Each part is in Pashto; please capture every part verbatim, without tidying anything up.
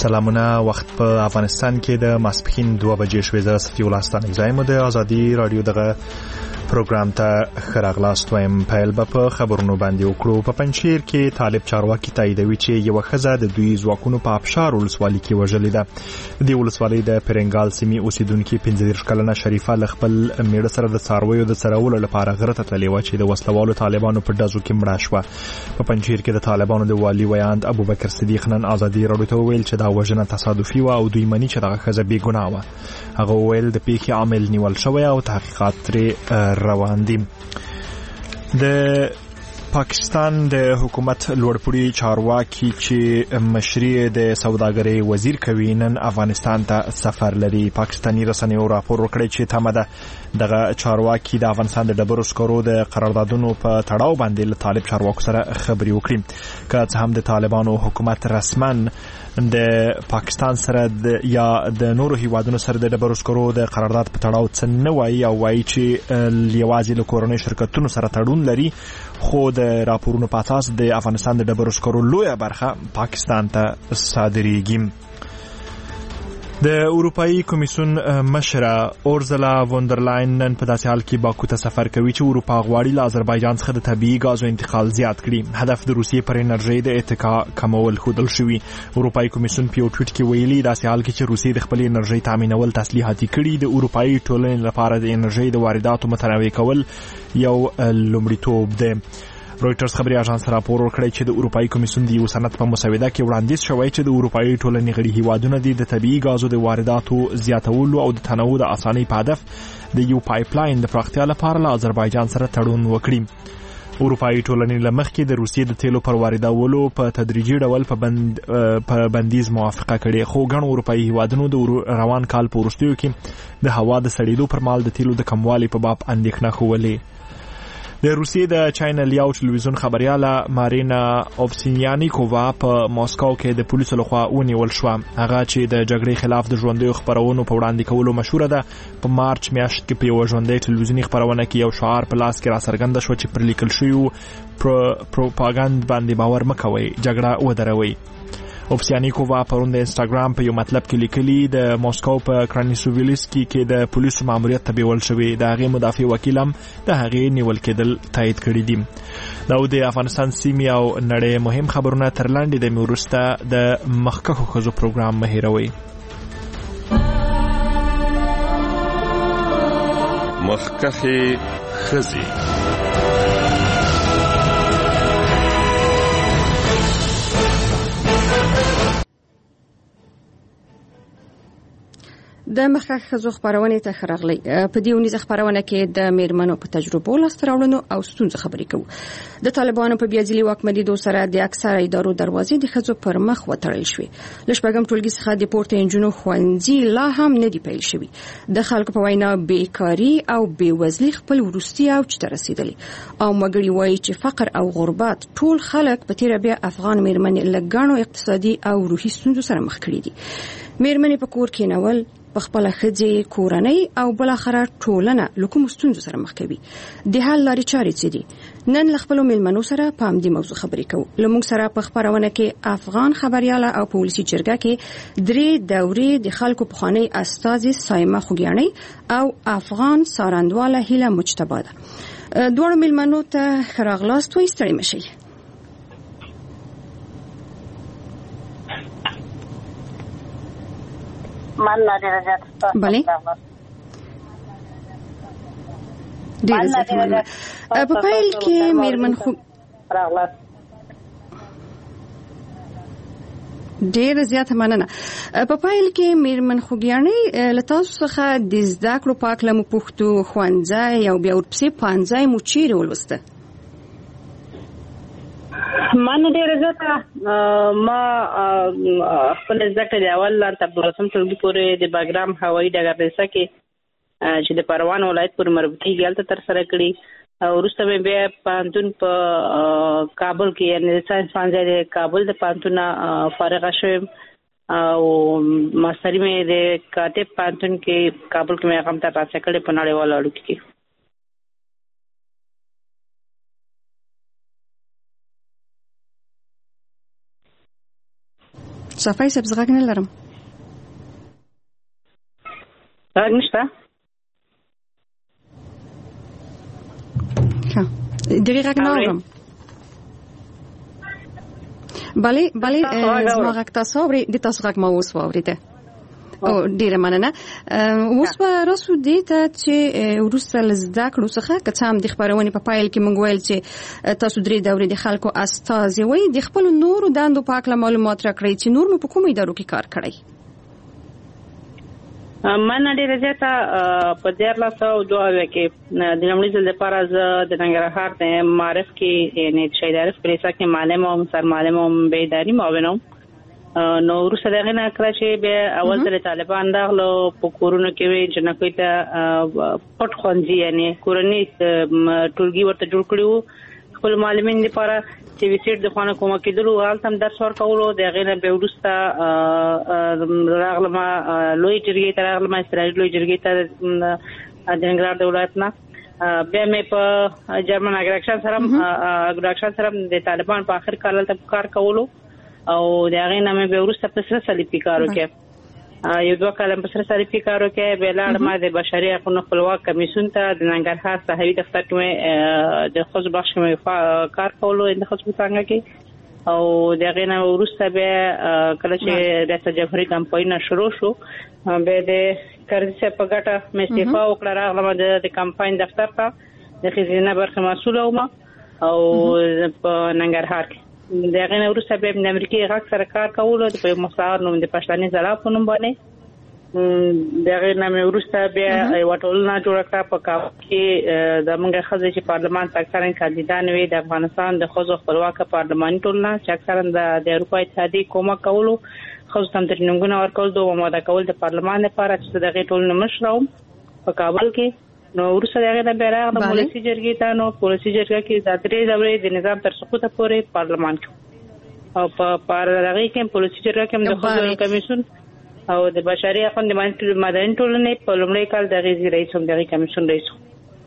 سلامونه. وخت په افغانستان کې د ماسپښین دوه بجې شوې. زه صفي الله ستانک زایم د ازادي رادیو دغه پروګرام ته ښه راغلاست وایم. پیل به په خبرونو باندې وکړو. په پنجشیر کې طالب چارواکي تاییدوي چې یوه ښځه د دوی ځواکونو په ابشار ولسوالۍ کې وژلې ده. د دې ولسوالۍ د پرنګال سیمې اوسیدونکي پنځه دېرش کلنه شریفه له خپل میړه سره د څارویو د څرولو لپاره غره ته تللې وه چې د وسلوالو طالبانو په ډزو کې مړه شوه. په پنجشیر کې د طالبانو د والي ویاند ابوبکر صدیق نن ازادي رادیو ته وویل چې دا وژنه تصادفي وه او دوی مني چې دغه ښځه بې ګناه وه. هغه وویل د پیښې عامل نیول شوی او تحقیقات ترې روان دي. د پاکستان د حکومت لوړپوړي چارواکي چې مشري د سوداګرۍ وزیر کوي نن افغانستان ته سفر لري. پاکستاني رسنیو راپور ورکړی چې تمه ده دغه چارواکي د افغانستان د ډبرو سکرو د قراردادونو په تړاو باندې له طالب چارواکو سره خبرې وکړي. که څه هم د طالبانو حکومت رسماً د پاکستان سره د یا د نورو هیوادونو سره د ډبرو سکرو د قرارداد په تړاو څه نه وایي او وایي چې یوازې له کورنۍ شرکتونو سره تړون لري، خو د راپورونو په اساس د افغانستان د ډبرو سکرو لویه برخه پاکستان ته صادریږي. د اروپאי کمیسیون مشره اورزلا وندرلاین نن په داسې حال کې باکو ته سفر کوي چې اروپا غواړي له آذربایجان څخه د طبیعي غازو انتقال زیات کړي. هدف د روسیې پر انرژي د اتکا کمول ښودل شوي. اروپאי کمیسیون په یو ټویټ کې ویلي داسې حال کې چې روسیې د خپل انرژي تامینول تسلیحاتي کړي، د اروپאי ټولنې لپاره د انرژي د وارداتو متنوع کول یو لومړیتوب دی. رویټرز خبري اژانس راپور ورکړی چې د اروپאי کمیسیون د یو سند په مسوده کې وړاندیز شوی چې د اروپאי ټولنې غړي هیوادونه د طبیعي غازو د وارداتو زیاتولو او د تنوع د اسانۍ په هدف د یو پایپ لاین د پراختیا لپاره له آذربایجان سره تړون وکړي. اروپאי ټولنې له مخکې د روسیې د تیلو پر واردولو په تدریجي ډول په بند په بندیز موافقه کړې، خو ګڼو اروپאי هیوادونو د روان کال په وروستیو کې د هوا د سړېدو پر مهال د تیلو د کموالي په باب اندېښنه ښودلې. د روسیې د چینل یو ټلویزیون خبرياله مارینا اوفسینیانیکووا په ماسکو کې د پولیسو لخوا ونیول شوه. هغه چې د جګړې خلاف د ژوندیو خبرونو په وړاندې کولو مشهوره ده، په مارچ میاشت کې په یو ژوندۍ ټلویزیوني خبرونه کې یو شعار په لاس کې راڅرګنده شو چې پر لیکل شویو پروپاګاندا باندې باور مه کوئ، جګړه ودروئ. اوفسیانیکووا پرون د انستاګرام په یو مطلب کې لیکلي د ماسکو په کرانیسوویلسکي کې د پولیسو ماموریت ته بیول شوی. د هغې مدافع وکیل هم د هغې نیول کېدل تایید کړي دي. دا د افغانستان سیمې او نړۍ مهم خبرونه تر لاندې د وروسته د مخکښو ښځو پروګرام مه هېروئ. مخکښې ښځې. د مخکښ ښځو خبرونه ته خراغلي. په دې ونیزه خبرونه کې د میرمنو په تجربو لاسته راوړنو او ستونزو خبرې کوو. د طالبانو په بیاځلي واکمنیدو سره د اکثره ادارو دروازې د ښځو پر مخ وتړل شوې. له شپږم ټولګي څخه د پورته انجونو ښوونځي لا هم نه دی پیل شوی. د خلکو په وینا بیکاری او بیوزلي خپل وروستي او چې رسیدلي او مګړي وایي چې فقر او غربت ټول خلک په تیر بیا افغان میرمنې لګانو اقتصادي او روحي ستونزو سره مخ کړي دي. میرمنې په کور کې نول په خپل خځې کورنۍ او بل اخره ټولنه لکه ستونزو سره مخ کوي. د حل لارې چارې څه دي؟ نن له خپل میلمنو سره په همدې موضوع خبرې کوو. لمونږ سره په خبرونه کې افغان خبرياله او پولیسي جرګه کې درې دورې د خلکو په خانه استاذ سایمه خوګیانی او افغان سارندواله هیله مجتبی ده. دوه میلمنو ته خراغلاست وي، ستړي مشي. من ډیره زیاته بله ډیره زیاته په پایل کې میرمن خو راغله ډیره زیاته مننه. په پایل کې میرمن خوګیانی له تاسو څخه د زده کړو په اړه مو پوښتو، ښوونځی او بیا ورپسې پوهنځی مو چیرې ولوسته؟ من ډیره زیاته ما خپل زده کړې د اول تر دولسم ټولګي پورې د باګرام هوایي ډګر ریسه کې چې د پروان ولایت پورې مربوطي هلته ترسره کړي. وروسته مې بیا پوهنتون په کابل کې یعنې د ساینس پوهنځی د کابل د پوهنتون فارغه شوم او ماستري مې د کاتب پوهنتون کې کابل کې مې هغه ترلاسه کړې په نړیوالو اړیکو کې. صفای صاحب زغ نه لرم. غږ نشته. ښه دغه غږ نه اورم. بله بله زما غږ تاسو اورئ، د تاسو غږ ما اوس واورېده. او ډیره مننه. اوس به راسو دې ته چې وروسته له زده کړو څخه که څه هم د خپرونې په پایل کې موږ ویل چې تاسو درې دورې د خلکو استازي وئ، د خپلو نورو دندو په هکله معلومات راکړئ چې نور مو په کومو ادارو کې کار کړی؟ من ډیره زیاته په دیارلس سوه دوه اویا کې د لومړي ځل لپاره زه د ننګرهار د معارف کې یعنې شهید عارف کلیسا کې معلم وم، سرمعلم وم، بیا اداري معاون وم. نو وروسته د هغې نه کله چې بیا اول ځل طالبان راغلو په کورونو کې وې جنکۍ ته پټ ښوونځي یعنې کورني ټولګي ورته جوړ کړي وو خپل معلمین لپاره چې ویسیټ د خوانه کومه کېدلو هلته هم درس ورکولو. د هغې نه بیا وروسته راغلم لوی جرګې ته راغلم، اسرائیل لوی جرګې ته د ننګرهار د ولایت نه. بیا مې په جرمن اګراکشن سره اګراکشن سره د طالبان په آخر کال هلته کار کولو او د هغې نه مې بیا وروسته په سره صلیبي کار وکړ. یو دوه کاله په سره صلیبي کار وکړ. بیا لاړم د بشري حقونو خپلواک کمیسیون ته د ننګرهار صحوي دفتر کې مې د ښځو بخش کې مې کار کولو د ښځو په څانګه کې. او د هغې نه وروسته بیا کله چې ریاست جمهوري کمپاینونه شروع شو بیا د کرزي صاحب په ګټه مې استعفا وکړه، راغلم د کمپاین دفتر ته د ښځینه برخې مسؤله وم او په ننګرهار کې. د هغې نه وروسته بیا د امریکې غږ سره کار کولو په یو مستعار نوم د پښتني ځلا په نوم باندې. د هغې نه مې وروسته بیا یوه ټولنه جوړه کړه په کابل کې زموږ ښځې چې پارلمان ته اکثرا کاندیدان وي د افغانستان د ښځو خپلواکه پارلماني ټولنه چې اکثرا د اروپا اتحادیې کومک کولو، ښځو ته ټرینینګونه ورکول، د آماده کول د پارلمان لپاره چې د هغې ټولنې مشره وم په کابل کې. نو وروسته د هغې نه بیا راغلم ولسي جرګې ته. نو په ولسي جرګه کې د درې دورې د نظام تر سقوطه پورې پارلمان کې او په هغې کې په ولسي جرګه کې هم د ښځو کمیسیون او د بشري حقونو د مدني ټولنې په لومړي کال د هغې رئیس هم د هغې کمیسیون رئیس وم.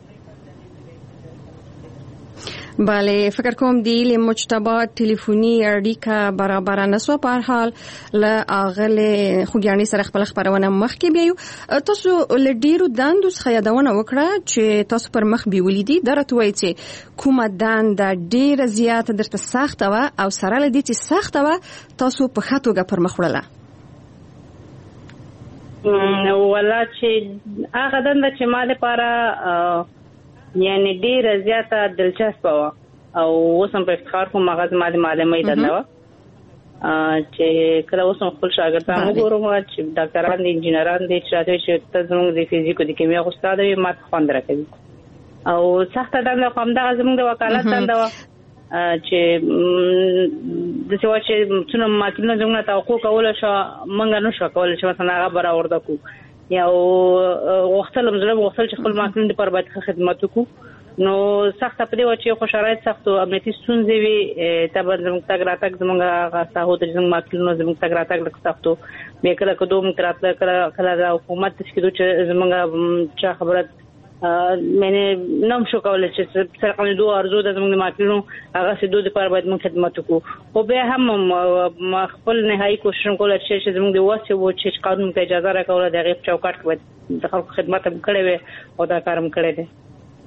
بله فکر کوم دی له مجتبا ټلیفوني اړیکه برابر نه سو. په هر حال له اغله خوګیانی سره خپل خبرونه مخ کې بیاو. تاسو له ډیرو دندو څخه یادونه وکړه چې تاسو پر مخ بیولیدي درته وایي چې کومه دند ډیره زیاته درته سخته و او سره له دې چې سخته و تاسو په خاطوګه پر مخ وړله؟ ولا چې هغه دنده چې ما لپاره یعنی ډیره زیاته دلچسپه وه او اوس هم په افتخار کوم هغه زما د معلمۍ دنده وه چې کله اوس هم خپل شاګردان وګورم چې ډاکټران دي، انجینران دي چې راته چې ته زموږ د فزیک او د کیمیا استاد وي ما ته خوند راکوي. او سخته دنده خو همدغه زموږ د وکالت دنده وه چې داسې وه چې څومره ماکلونه زموږ نه توقع کولی شوه موږ نه شوه کولی چې مثلا هغه به راورده کړو یا غوښتل هم زړه غوښتل چې خپل ماکلونو دپاره باید ښه خدمت وکړو. نو سخته په دې وه چې خو شرایط سخت و، امنیتي ستونزې وي، ته به زموږ تګ راتګ زموږ هغه ساحو ته زموږ ماکلونو زموږ تګ راتګ لږ سخت و. بیا کله کدو موږ ته راتله کله کله د حکومت ته چې کېدو چې زموږ چا خبره معنی نم شو کولی چې سرقاندو ارزو د زموږ د ماکلونو هغه سیدو دپاره باید موږ خدمت وکړو. خو بیا هم خپل نهایي کوشش هم کولی چې زموږ د وس و چې قانون ته اجازه راکوله د هغې په چوکاټ کې باید د خلکو خدمت هم کړی وی او دا کار هم کړی دی.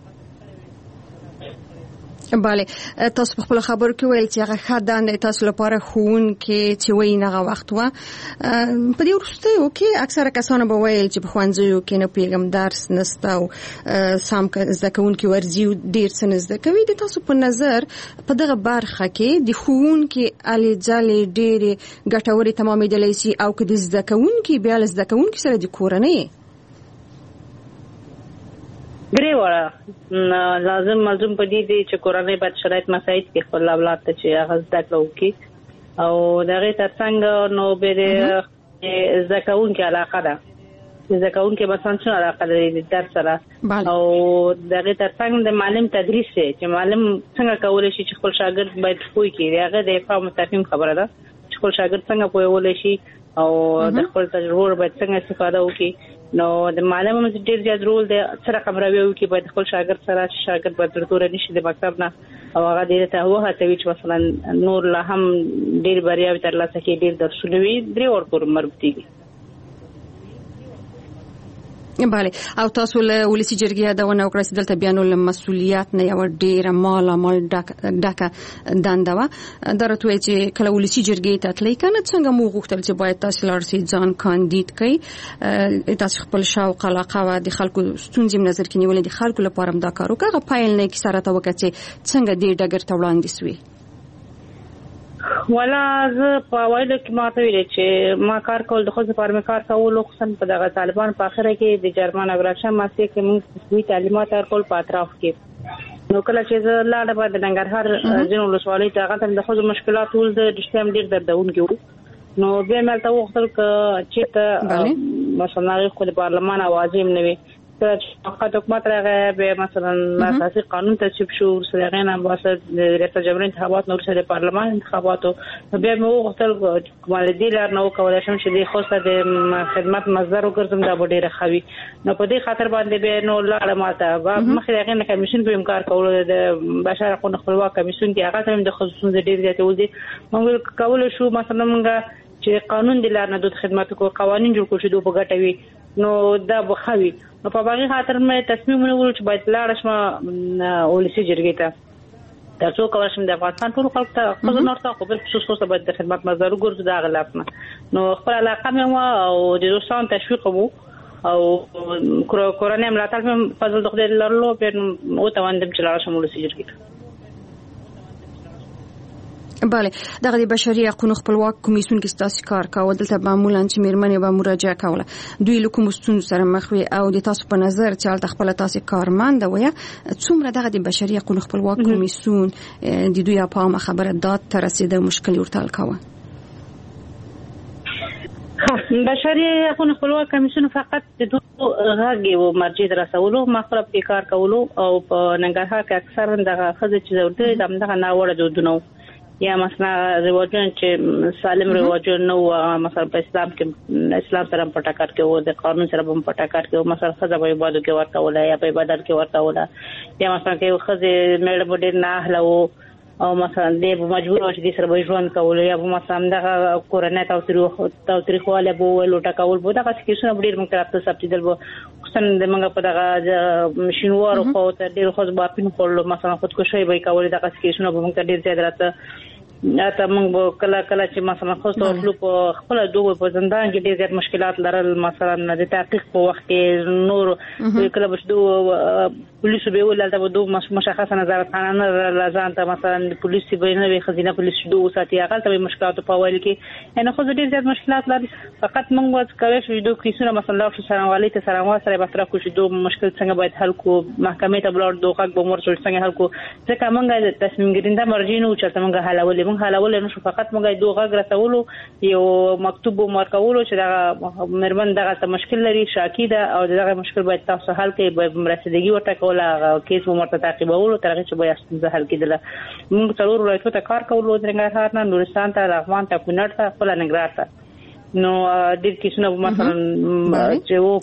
بله تاسو په خپل خبرو کې ویل چې هغه ښه دنده تاسو لپاره ښوونکي چې وایي هغه وخت وه. په دې وروستیو کې اکثره کسانو به ویل چې په ښوونځیو کې نه پوهېږم درس نشته او سم زده کوونکي ورځي ډېر څه نه زده کوي. د تاسو په نظر په دغه برخه کې د ښوونکي هلې ځلې ډېرې ګټورې تمامېدلی شي او که د زده کوونکي بیا له زده کوونکي سره د کورنۍ درې واړه لازم ملزوم په دې دی چې کورنۍ باید شرایط مساعد کړي خپل اولاد ته چې هغه زده کړه وکړي او د هغې تر څنګ نو بیا د زده کوونکي علاقه ده زده کوونکي مثلا څونه علاقه لري د درس سره او د هغې تر څنګ د معلم تدریس دی چې معلم څنګه کولی شي چې خپل شاګرد باید پوه کړي. د هغه د افهام او تفهیم خبره ده چې خپل شاګرد څنګه پوهولی شي او د خپل تجربو باید څنګه استفاده وکړي. نو د معلم هم ډیر زیات رول دی سره خبروي او کې باید خپل شاګرد سره شاګرد باید ورته نشي د مکتب نه او هغه دې ته وه ته چې مثلا نور لا هم ډیر بریاوي ترلاسه کوي ډیر درسونه وي درې ور پورې مربوطي دي. بله او تاسو له ولسی جرګې دا ونه وکړه چې دلته بیانو له مسولیت نه یو ډیر مال مال ډکه دندوا درته چې کله ولسی جرګې ته تللی کنه څنګه مو غوښتل چې باید تاسو لارسي ځان کاندید کړئ تاسو خپل شوق علاقه او د خلکو ستونزې نظر کې نیولې د خلکو لپاره هم دا کار وکړه پایل نه کې سره تا وکړي څنګه دې ډګر ته وړاندې سوي. ولا زه په وایلو کې ماته ویل چې ما کار کول د خو لپاره مې کار کول خو خصن په دغه طالبان په اخره کې د جرمن اګراشن ماسي کې موږ سوي تعلیمات ورکول په اطراف کې نو کله چې زه لاړه په د ننګرهار جنو لسوالۍ ته هغه د خو مشکلات ول د دشتم ډیر دردونکي نو بیا مې ته وختل چې ته مثلا خو د پارلمان اوازې هم نه وي چې حکومت راغی به مثلا اساسي قانون تصویب شو سره نه واسه د ریاست جمهوریت انتخابات نور سره پارلمان انتخاباتو بیا مو وختل کومه دي لار نو کولای شم چې د خوسته د خدمت مصدر وګرځم دا ډیره خوي نو په دې خاطر باندې به نو لاړه ماته مخې هغه نه کمیشن په امکار کول د بشر حقوقو خپلواک کمیشن کې هغه هم د خصوصي ډیر زیات ولدي موږ کول شو مثلا موږ چې قانون د لار نه د خدماتو کو قوانين جوړ کړو چې دوه بغټوي نو دا بخوي نو په باغی خاطر مې تصمیم ونیول چې باید لاړ شم ولسی جرګې ته تاسو کوم شم د افغانستان ټول خلک ته خو نور ته خبر خصوص خو باید د خدمت مزار وګرځو دا غلطنه نو خپل علاقه مې او د دوستان تشویق وو او کورونه ملاتړ په فضل د خدای لرلو په او ته وندم چې لاړ شم ولسی جرګې ته. بله دغه د بشري حقوقو خپلواک کمیسیون کې تاسو کار کاوه دلته معمولا چې میرمنې به مراجعه کوله دوی له کوم ستونزو سره مخ وي او د تاسو په نظر چې تل خپل تاسو کارمند وي څومره دغه د بشري حقوقو خپلواک کمیسیون د دوی په اړه خبره داد تر رسیده مشکل ورته کاوه. بشري حقوقو خپلواک کمیسیون فقط د دوه غږی او مرجع رسولو مخرب کې کار کولو او په ننګرهار کې اکثر دغه خزه چې ضرورت دغه ناوړه دودونه یا مثلا رواجونه چې سالم رواجونه نو مثلا په اسلام کې اسلام سره په ټاکر کې و د قانون سره په ټاکر کې مثلا خزه په عبادت کې ورته ولا یا په عبادت کې ورته ولا یا مثلا کې خزه مېړه بډیر نه اهله او مثلا دې مجبور و چې دې سره به ژوند کول یا مثلا دغه کورنۍ تاریخ تاریخ والا بو لوټه کول بو دغه کیسونه ډیر موږ طرف ته سبتیدل بو خصن د موږ په دغه ماشينوار خو ته ډیر خو با پین کول مثلا خودکشي به کول دغه کیسونه به موږ ډیر زیات راته اته موږ کله کله چې مثلا خو ټول په خپل دوه په زندان کې ډېر مشکلات لرل مثلا د تحقیق په وخت کې نور کله به دوه پولیس به ولته به دوه مشخصه نظارت خانه لازم ته مثلا پولیس به نه وي خزینه پولیس دوه ساتي هغه ته مشکلات په وایل کې نه خو ډېر زیات مشکلات لري فقط موږ واز کوي چې دوه کیسونه مثلا د سرانوالي ته سرانوال سره به تر کو چې دوه مشکل څنګه باید حل کو محکمې ته بلور دوه حق به مور څنګه حل کو ځکه موږ تصمیم ګرینده مرجع نه چې څنګه حلول موږ حلول نه شو فقط موږ دوه غږ رسولو یو مکتوب مرکولو چې دا مرمن دغه مشکل لري شاکیده او دغه مشکل باید تاسو حل کړئ به مرستګي ورته کوله کیس مو مرته تعقیبولو ترغه چې به ستاسو حل کېدل موږ څلور ولایتو ته کار کولو د ننګرهار نه نورستان ته لغمان ته کونړ ته خپل ننګرهار ته نو د کیسونو مثلا چې وو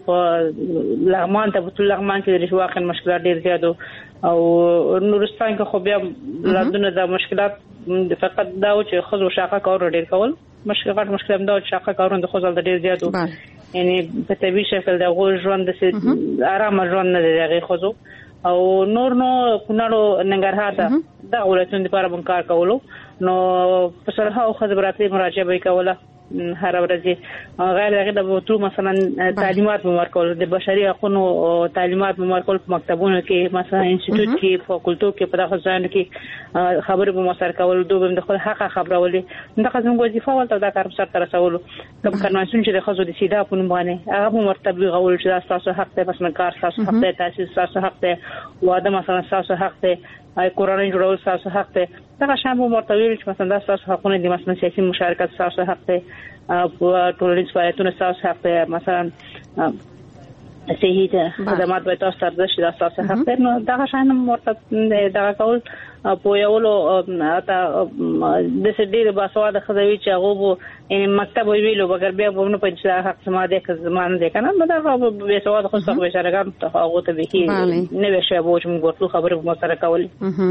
په لغمان ته په لغمان کې د رشوت مشکلات ډیر زیات او نورستان کې خو بیا لادونه د مشکلات فقط دا چې خزو شاقه کار ډیر کول مشکلات مشکل هم دا چې شاقه کارونه د خزل ډیر زیات یعنی په طبي شکل د غو ژوند د آرام ژوند نه دی خزو او نور نو کونړ ننګرهار ته دا ولایتونو لپاره بم کار کولو نو په سره او خبراتي مراجعه به کوله هر ورځ غیر هغه د وټو مثلا تعلیمات مورکول د بشري حقوقو تعلیمات مورکول په مکتبونو کې مثلا انسټیټیوټ کې فاکولټو کې په دغه ځای کې خبرې به مسر کول دوه د خپل حق خبرولې دغه زموږ وظیفه ولته دا کار سره رسول کوم کنوانسیون چې د خزو د سیده په نوم باندې هغه مرتبه غول چې تاسو حق ته مثلا کار تاسو حق ته تاسو تاسو حق ته واده مثلا تاسو حق ته ay کورنۍ جوړول تاسو حق ته دا شامل مرتبه چې مثلا تاسو حقونه دي مثلا سیاسي مشارکت تاسو حق ته په ټولنیز فعالیتونو تاسو حق ته مثلا صحیح خدمات به تاسو ته ارزښت د تاسو حق نو دا شان مرتب دا کول په یو اته د سړي د باسواده خزوي چې هغه ان مکتب ویلو بغیر بیا په نو په حق سماده کې زمان ده کنه نو دا به سواد خو څه به شرګان ته هغه ته به کې نه وشه بو چې موږ ورته خبره مو سره کول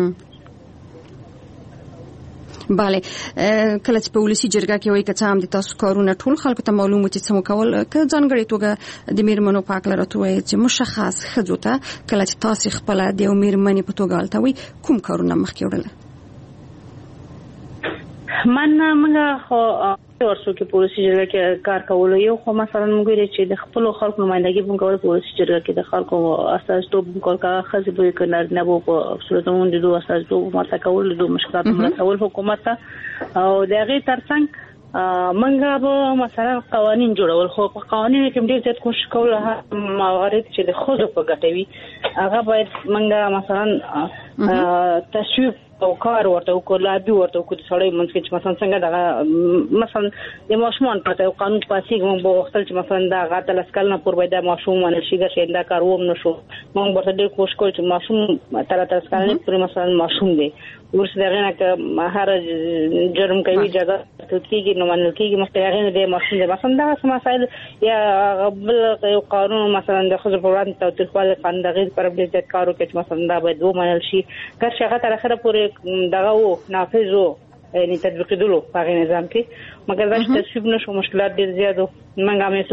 bale کله چې په ولسی جرګه کې وایي که څه هم د تاسو کارونه ټول خلکو ته معلومه چې څه کول که ځانګړي توګه د میرمنو پاک لرته وایي چې مشخص خځو ته کله چې تاسو خپل د میرمنې په توګه التوي کوم کارونه مخکې وړل من موږ خو ورسو کې پولیسي جرګه کې کار کول یو خو مثلا موږ لري چې د خپل خلکو نمائندګي په کول پولیسي جرګه کې د خلکو اساس ټوب کول کا خزه به کنار نه وو په صورتونو د دوه اساس ټوب ماته کول د مشکلات مرسول حکومت او دغه ترڅنګ منګه به مثلا قوانين جوړول خو په قوانینو کې ډېر زیات کوشش کول موارد چې د خود په ګټوي هغه باید منګه مثلا تشویق او کار ورته وکړ لا به ورته وکړ سړی منځ کې چې مثلا څنګه دا مثلا د ماشومان په قانون پاسې کوم په وخت چې مثلا دا غاټه لسکل نه پور باید ماشوم باندې شي چې دا کار ووم نشو موږ ورته ډېر کوشش کوو چې ماشوم تر تر سکل نه پر مثلا ماشوم دی ورس دغه نه که هر جرم کوي جګه کېږي نو منل کېږي مستغین دی ماشوم دی مثلا دا سم مسائل یا بل یو قانون مثلا د خزر په وړاندې توتخوال قانون دغه پر بل کارو کې مثلا دا باید و منل شي که شغه تر اخره پورې دغه و نافذ وو یعنی تطبیق دلو په نظام کې مګر دا چې تصویب نشو مشکلات ډېر زیاتو منګه مې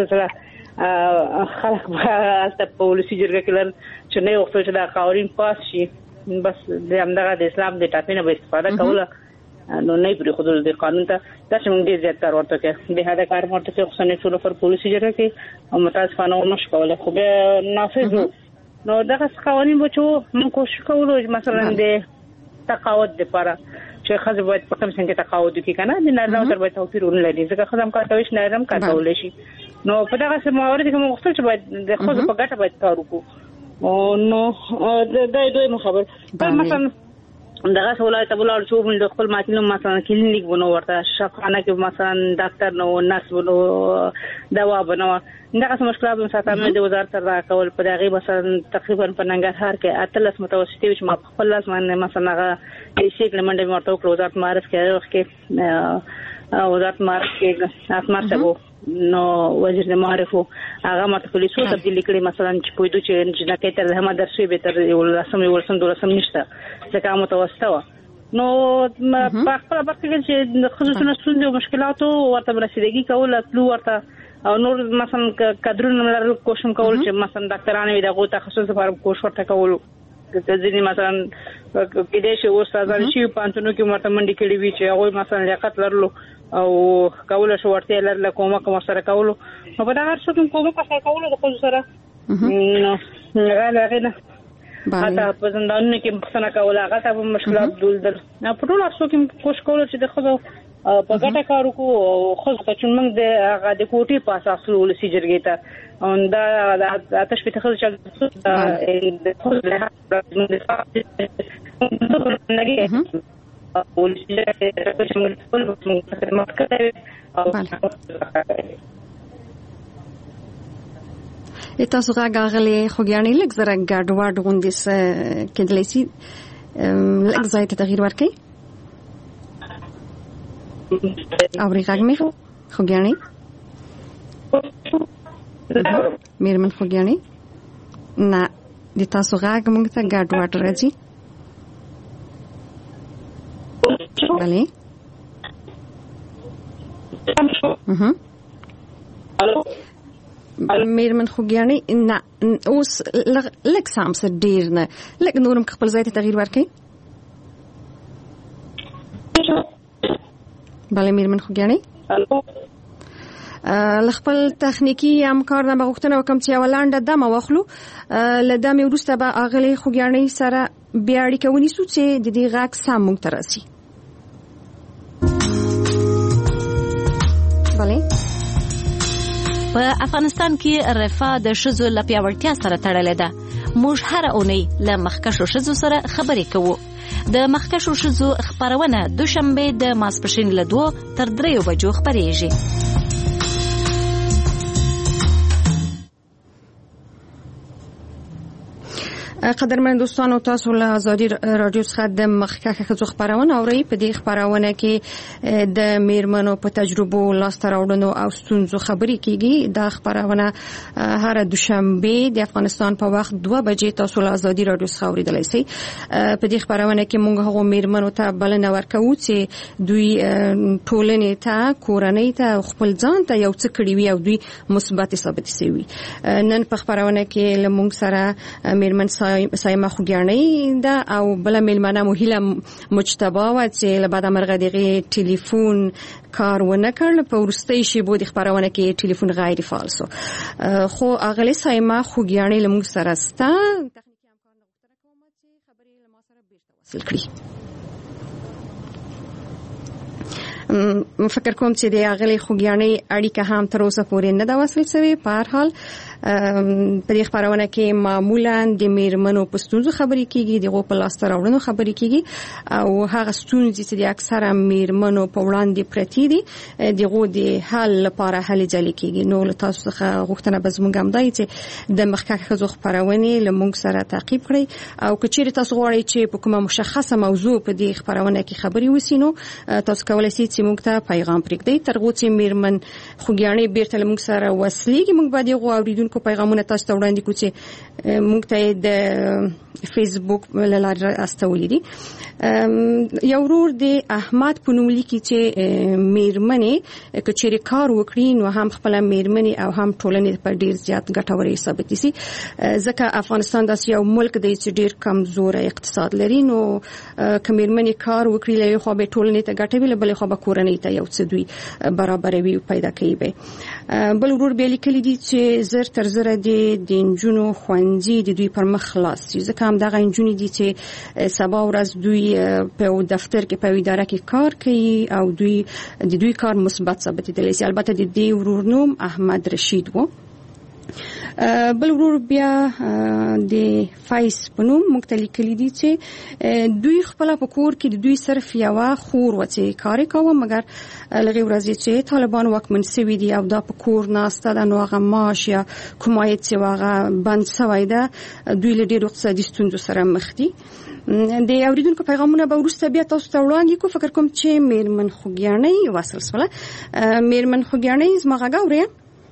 سره خلک به په ولسی جرګه کې لر چې نه وخت چې دا قوانین پاس شي بس د همدغه د اسلام د ټاپینه به استفاده کوله نو نه پرې خود د قانون ته دا چې موږ ډېر زیات کار ورته کې به هدا کار ورته کې خصنه ټول پر پولیسي جرګه کې او متاسفانه ونش کوله خو به نافذ نو دغه قوانین به چې موږ کوشش کوو مثلا د تقاعد لپاره چې خزه باید په کوم څنګه تقاعد وکړي کنه د نارینه تر باید توپیر ولري ځکه خزم کار کوي چې نارینه کار کولای شي نو په دغه څه موارد کې موږ خپل چې باید د خزه په ګټه باید کار وکړو او نو دا دوی خبر مثلا دغه ولایت بلار چې موږ د خپل ماتینو مثلا کلینیک بنو ورته شفاخانه کې مثلا ډاکټر نو نرس بنو دوا بنو دغه مشکلات په ساتنه د وزارت را کول په دغه مثلا تقریبا په ننګرهار کې اتلس متوسطي چې ما خپل لاس باندې مثلا هغه شیک لمنډه مرته کړو وزارت معرف کې وخت کې وزارت معرف کې اسمار سبو نو وزیر د معرفو هغه مرته پولیسو تبدیل کړي مثلا چې پویدو چې جنکې تر هم درسوي به تر یو لسم یو لسم دولسم نشته ځکه متوسطه نو په خپل برخه کې چې خصوصا ستونزې او مشکلاتو ورته رسیدګي کول اصلو ورته او نور مثلا کادرونو لپاره کوشش کول چې مثلا ډاکټرانو دغه تخصص لپاره کوشش ورته کول ځینې مثلا کې دې شی استادان شي پانتونو کې مرته منډي کړي وی چې هغه مثلا لیاقت لرلو او کول شو ورته لرله کومه کوم سره کول نو په دا هر څه کومه سره کول د خو سره نو غاله غنه حتی په زندانونو کې مخسنه کول هغه ته مشکلات دول نه په ټول اصل کې کوشش کول چې د خو په ګټه کار وکړو خو چې موږ د هغه د کوټي په اساس ولسی جرګې ته او دا آتش په تخصص چې د خو له نګي ولسی جرګې ته چې موږ ټول مخکې تاسو غاغلي خوګیانې لږ زره ګډوډ غوندیس کېدلی سي لږ ځای ته تغییر ورکړي اوري غږ مې خوګیانې میرمن خوګیانې نه د تاسو غږ موږ ته ګډوډ راځي بله اها میرمن خوګیانې نه اوس لږ سام سره ډیر نه لږ نورم خپل ځای ته تغییر ورکړي بله میرمن خوګیانې خپل تخنیکی همکار نه بغوښتنه وکم چې ولانډه دمه واخلو لدمه ورسته به اغلی خوګیانې سره بیا اړیکه ونیسو چې د دې غږ سم مونږ ته راسي بله په افغانستان کې رفاه د ښځو له پیاوړتیا سره تړلې ده. موږ هر اونۍ له مخکښو ښځو سره خبرې کوو. د مخکښو ښځو خبرونه دوشنبه د ماسپښین له دوه تر دریو بجو خبرېږي. قدرمن دوستانو تاسو له ازادي رادیو څخه د مخکښه ښځو خبرونه اورئ. په دې خبرونه کې د میرمنو په تجربو لاسته راوړنو او ستونزو خبرې کیږي. دا خبرونه هر دوشنبه د افغانستان په وخت دوه بجې تاسو له ازادي رادیو څخه اوریدلای شئ. په دې خبرونه کې موږ هغو میرمنو ته بلنه ورکوو چې دوی ټولنې ته، کورنۍ ته، خپل ځان ته یو څه کړي وي او دوی مثبت ثابت شوي وي. نن په خبرونه کې له موږ سره میرمن سایمه خوګیانۍ ده او بل میلمنه مو هیله مجتبی و چې له بعد مرغه دغه ټلیفون کار ونه کړ. په ورستۍ شیبو د خبرونه کې ټلیفون غیر فعال شو. خو اغلی سایمه خوګیانۍ له موږ سره ستا تخنیکی امکان غوښتنه کوم چې خبرې له ما سره بیرته وصل کړي. فکر کوم چې د اغلی خوګیانۍ اړیکه هم تر اوسه پورې نه ده وصل شوې. په هر حال په دې خبرونه کې معمولا د میرمنو په ستونزو خبرې کیږي، دغه په لاسته راوړنو خبرې کیږي او هغه ستونزې چې د اکثره میرمنو په وړاندې پرتې دي دغه د حل لپاره هلې ځلې کیږي. نو له تاسو څخه غوښتنه به زموږ هم دی چې د مخکښه ښځو خبرونه له موږ سره تعقیب کړئ او که چیرې تاسو غواړئ چې په کومه مشخصه موضوع په دې خبرونه کې خبرې وسی نو تاسو کولای شئ چې موږ ته پیغام پرېږدئ. تر څو چې میرمن خوګیانۍ بیرته له موږ سره وصلېږي موږ به دغه اوریدونکو پیغامونه تاسو ته وړاندې کوو چې موږ ته د فیسبوک له لارې استولې دي. یو ورور د احمد په نوم لیکي چې میرمنې که چیرې کار وکړي نو هم خپل میرمنې او هم ټولنې په ډیر زیات ګټورې ثابت شي، ځکه افغانستان داسې یو ملک دی چې ډیر کمزوره اقتصاد لري. نو که میرمنې کار وکړي له خو به ټولنې ته ګټه وي، بل خو به کورنۍ ته یو څه دوی برابروي پیدا کوي. به بل ورور به لیکلي دي چې زر تر زر د نجونو ښوونځي د دوی پر مخ خلاص شي، ځکه هم دغه نجونې دي چې سبا ورځ دوی په دفتر کې په اداره کې کار کوي او دوی د دوی کار مثبت ثابتېدلی شي. البته د دې ورور نوم احمد رشید و. بل ورور بیا د فایس په نوم موږ ته لیکلي دي چې دوی خپل په کور کې د دوی صرف یوه خور و چې کار کوي، مګر لږ ورځې چې طالبان واکمن شوي دي او دا په کور ناسته ده نو هغه معاش یا کوم عاید چې هغه بند شوی ده دوی له ډېرو اقتصادي ستونزو سره مخ دي. د اوریدونکو پیغامونه به وروسته بیا تاسو ته وړاندې کوو. فکر کوم چې میرمن خوګیانۍ وصل شوله. میرمن خوګیانۍ زما غږ اورئ؟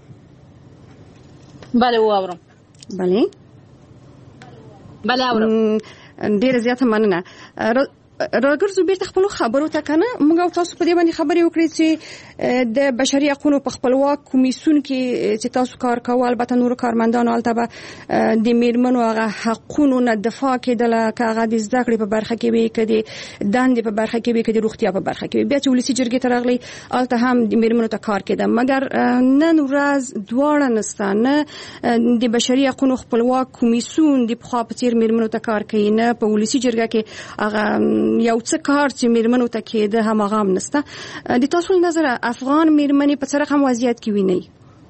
بله واورم. بله بله اورم. ډیره زیاته مننه. راګرځو بیرته خپل خبرو ته کنه. موږ او تاسو په دې باندې خبرې وکړې چې د بشري حقوقو په خپلواک کمیسیون کې چې تاسو کار کوئ، البته نور کارمندانو البته به د میرمنو هغه حقوقو نه دفاع کېدله، که هغه د زده کړې په برخه کې وي، که د دندې په برخه کې وي، که د روغتیا په برخه کې وي. بیا چې ولسي جرګې ته راغلی البته هم د میرمنو ته کار کېده، مګر نن ورځ دواړه نسته، نه د بشري حقوقو خپلواک کمیسیون د پخوا په څېر میرمنو ته کار کوي، نه په ولسي جرګه کې هغه یو څه کار چې میرمنو ته کېده هم هغه هم نسته. د تاسو نظر افغان میرمنې په څه رقم وضعیت کې وینئ؟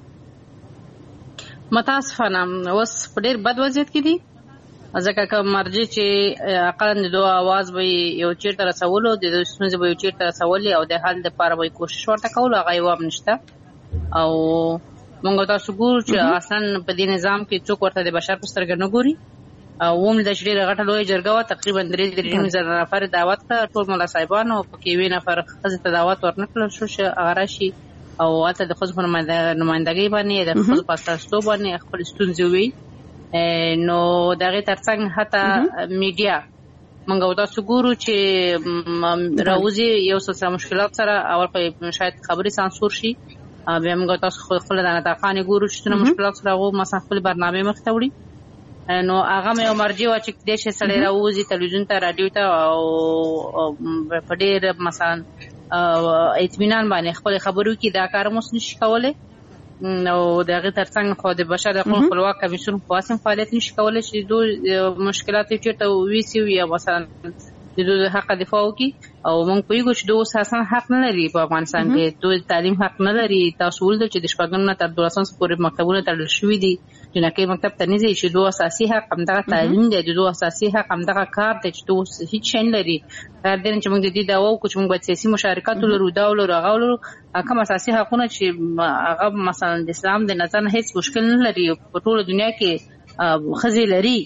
متاسفانه اوس په ډېر بد وضعیت کې دي، ځکه که مرجع چې اقلا د دوه اواز به یو چیرته رسولو، د دوی ستونزې به یو چیرته رسولې او د حل دپاره به یې کوشش ورته کولو، هغه یو هم نشته. او موږ تاسو ګورو چې اصلا په دې نظام کې څوک ورته د بشر په سترګه نه ګوري. اوم د شډیر غټه لوی جرګه و تقریبا درې درې زره نفر دعوت کړ، ټول مولا صاحبانو په کې وی نفر خزه ته دعوت ورنکړل شو چې هغه راشي او اته د خپل نمائندګۍ باندې د خپل پاستاستو باندې خپل ستونزې وي. نو دغه ترڅنګ حتی میډیا موږ او تاسو ګورو چې راوځي یو څه مشکلات سره اول په شاید خبري سانسور شي، بیا موږ تاسو خپل د نتاقانې ګورو چې څه مشکلات سره وو مثلا خپل برنامه مخ ته وړي. نو هغه یو مرجع و چې د شه سړی راوځي تلویزیون ته، رادیو ته او په ډېر مثلا اطمینان باندې خپل خبرو کې دا کار مو نشي کولای. نو دغه ترڅنګ خو د بشر حقوقو خپلواک کمیسیون خاصم فعالیت نشي کولای چې دوی مشکلات چیرته ویسي یا مثلا د دوی حق دفاع وکړي. او موږ پوهیږو چې دوی اساسا حق نه لري په افغانستان کې، دوی تعلیم حق نه لري. تاسو ولدل چې د شپږم نه تر دولسم پورې مکتبونه تړل شوي دي، جنکۍ مکتب ته نه ځي، چې دوی اساسي حق همدغه تعلیم دی، د دوی اساسي حق همدغه کار دی چې دوی هیڅ شی نه لري. تر دې چې موږ د دې دعوا وکړو چې موږ باید سیاسي مشارکت ولرو، دا ولرو هغه ولرو، کوم اساسي حقونه چې هغه مثلا د اسلام د نظر نه هیڅ مشکل نه لري په ټوله دنیا کې ښځې لري.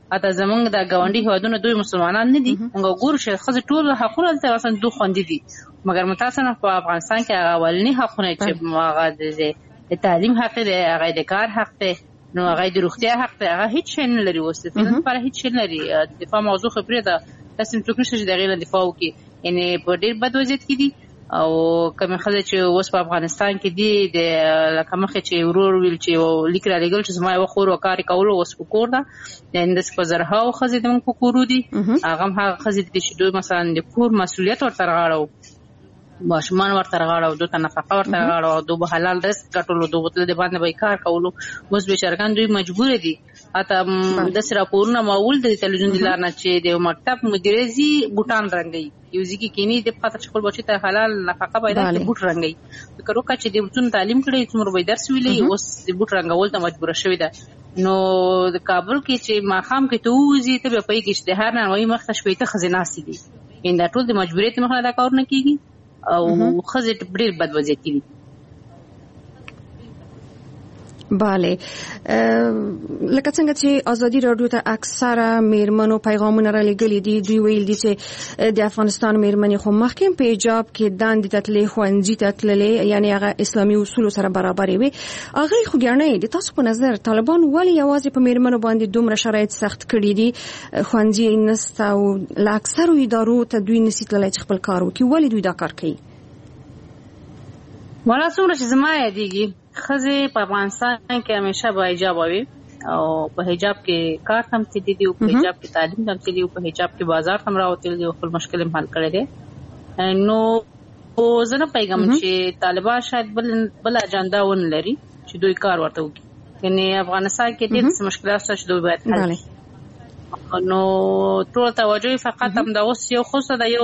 اته زمونږ د ګاونډي هیوادونو دوی مسلمانان نه دي موږ ګورو چې خزه ټول حقونه تل مثلا دوه خوندې دي مګر متاسفانه په افغانستان کې هغه اولنی حقونه چې هغه د تعلیم حق دی هغه د کار حق دی نو هغه د روغتیا حق دی هغه هیڅ شی نه لري وسته فلن پر هیڅ شی نه لري دفاع موضوع خبره ده تاسو څوک نشئ د غیر دفاع وکي یعنی په ډیر بد وضعیت کې دي او کوم خزه چې اوس په افغانستان کې دي د لکه مخه چې ورور ویل چې لیک را لګل چې زما یو خور وکاري کول اوس په کور ده د اندس په زرها او خزه د په کورو دي هغه هغه خزه دي چې دوی مثلا د کور مسولیت ورته راغړو ماشومان ورته راغړو دوی ته نفقه ورته راغړو دوی به حلال رزق ګټلو دوی ته د باندې به کار کولو اوس به شرکان دوی مجبور دي اته د سره پورنه معول د تلویزیون د لارنه چې د مکتب مدیرزي بوتان رنگي یو ځکه کینی د پاتہ خپل بچی ته حلال نفقه پیدا کړي بوت رنگي فکر وکړه چې د بوتون تعلیم کړي څومره به درس ویلې اوس د بوت رنگول ته مجبور شوی ده نو د کابل کې چې ماخام کې توزي ته په پای کې اشتهار نه وایي مخ شپې ته خزینه سي دي ان دا ټول د مجبوریت مخه دا کار نه کیږي او خزه ډېر بد وضعیت کې بله لکه څنګه چې ازادي رادیو ته اکثره میرمنو پیغامونه را لګلي دي دوی ویل دي چې د افغانستان میرمنې خو مخکې په حجاب کې داندې تتلې خوندې تتلې یعنی هغه اسلامي اصول سره برابر وي هغه خو ګڼي د تاسو په نظر طالبان ولې یوازې په میرمنو باندې دومره شرایط سخت کړي دي خوندې نست او لا اکثر ادارو ته دوی نسي تللی چې خپل کار وکړي ولې دوی دا کار کوي ولا څومره چې زما یادېږي خزه په افغانستان کې همیشه با حجاب وي او په حجاب کې کار هم تدي دي او په حجاب کې تعلیم هم تدي او په حجاب کې بازار هم راوتل دي او خپل مشکل هم حل کړي دي نو او زه نه پیغام چې طالبان شاید بل بل اجنډا ون لري چې دوی کار ورته وکړي یعنی افغانستان کې ډېر مشکلات شته چې دوی باید حل نو ټول توجه فقط هم دا اوس یو خصوصا د یو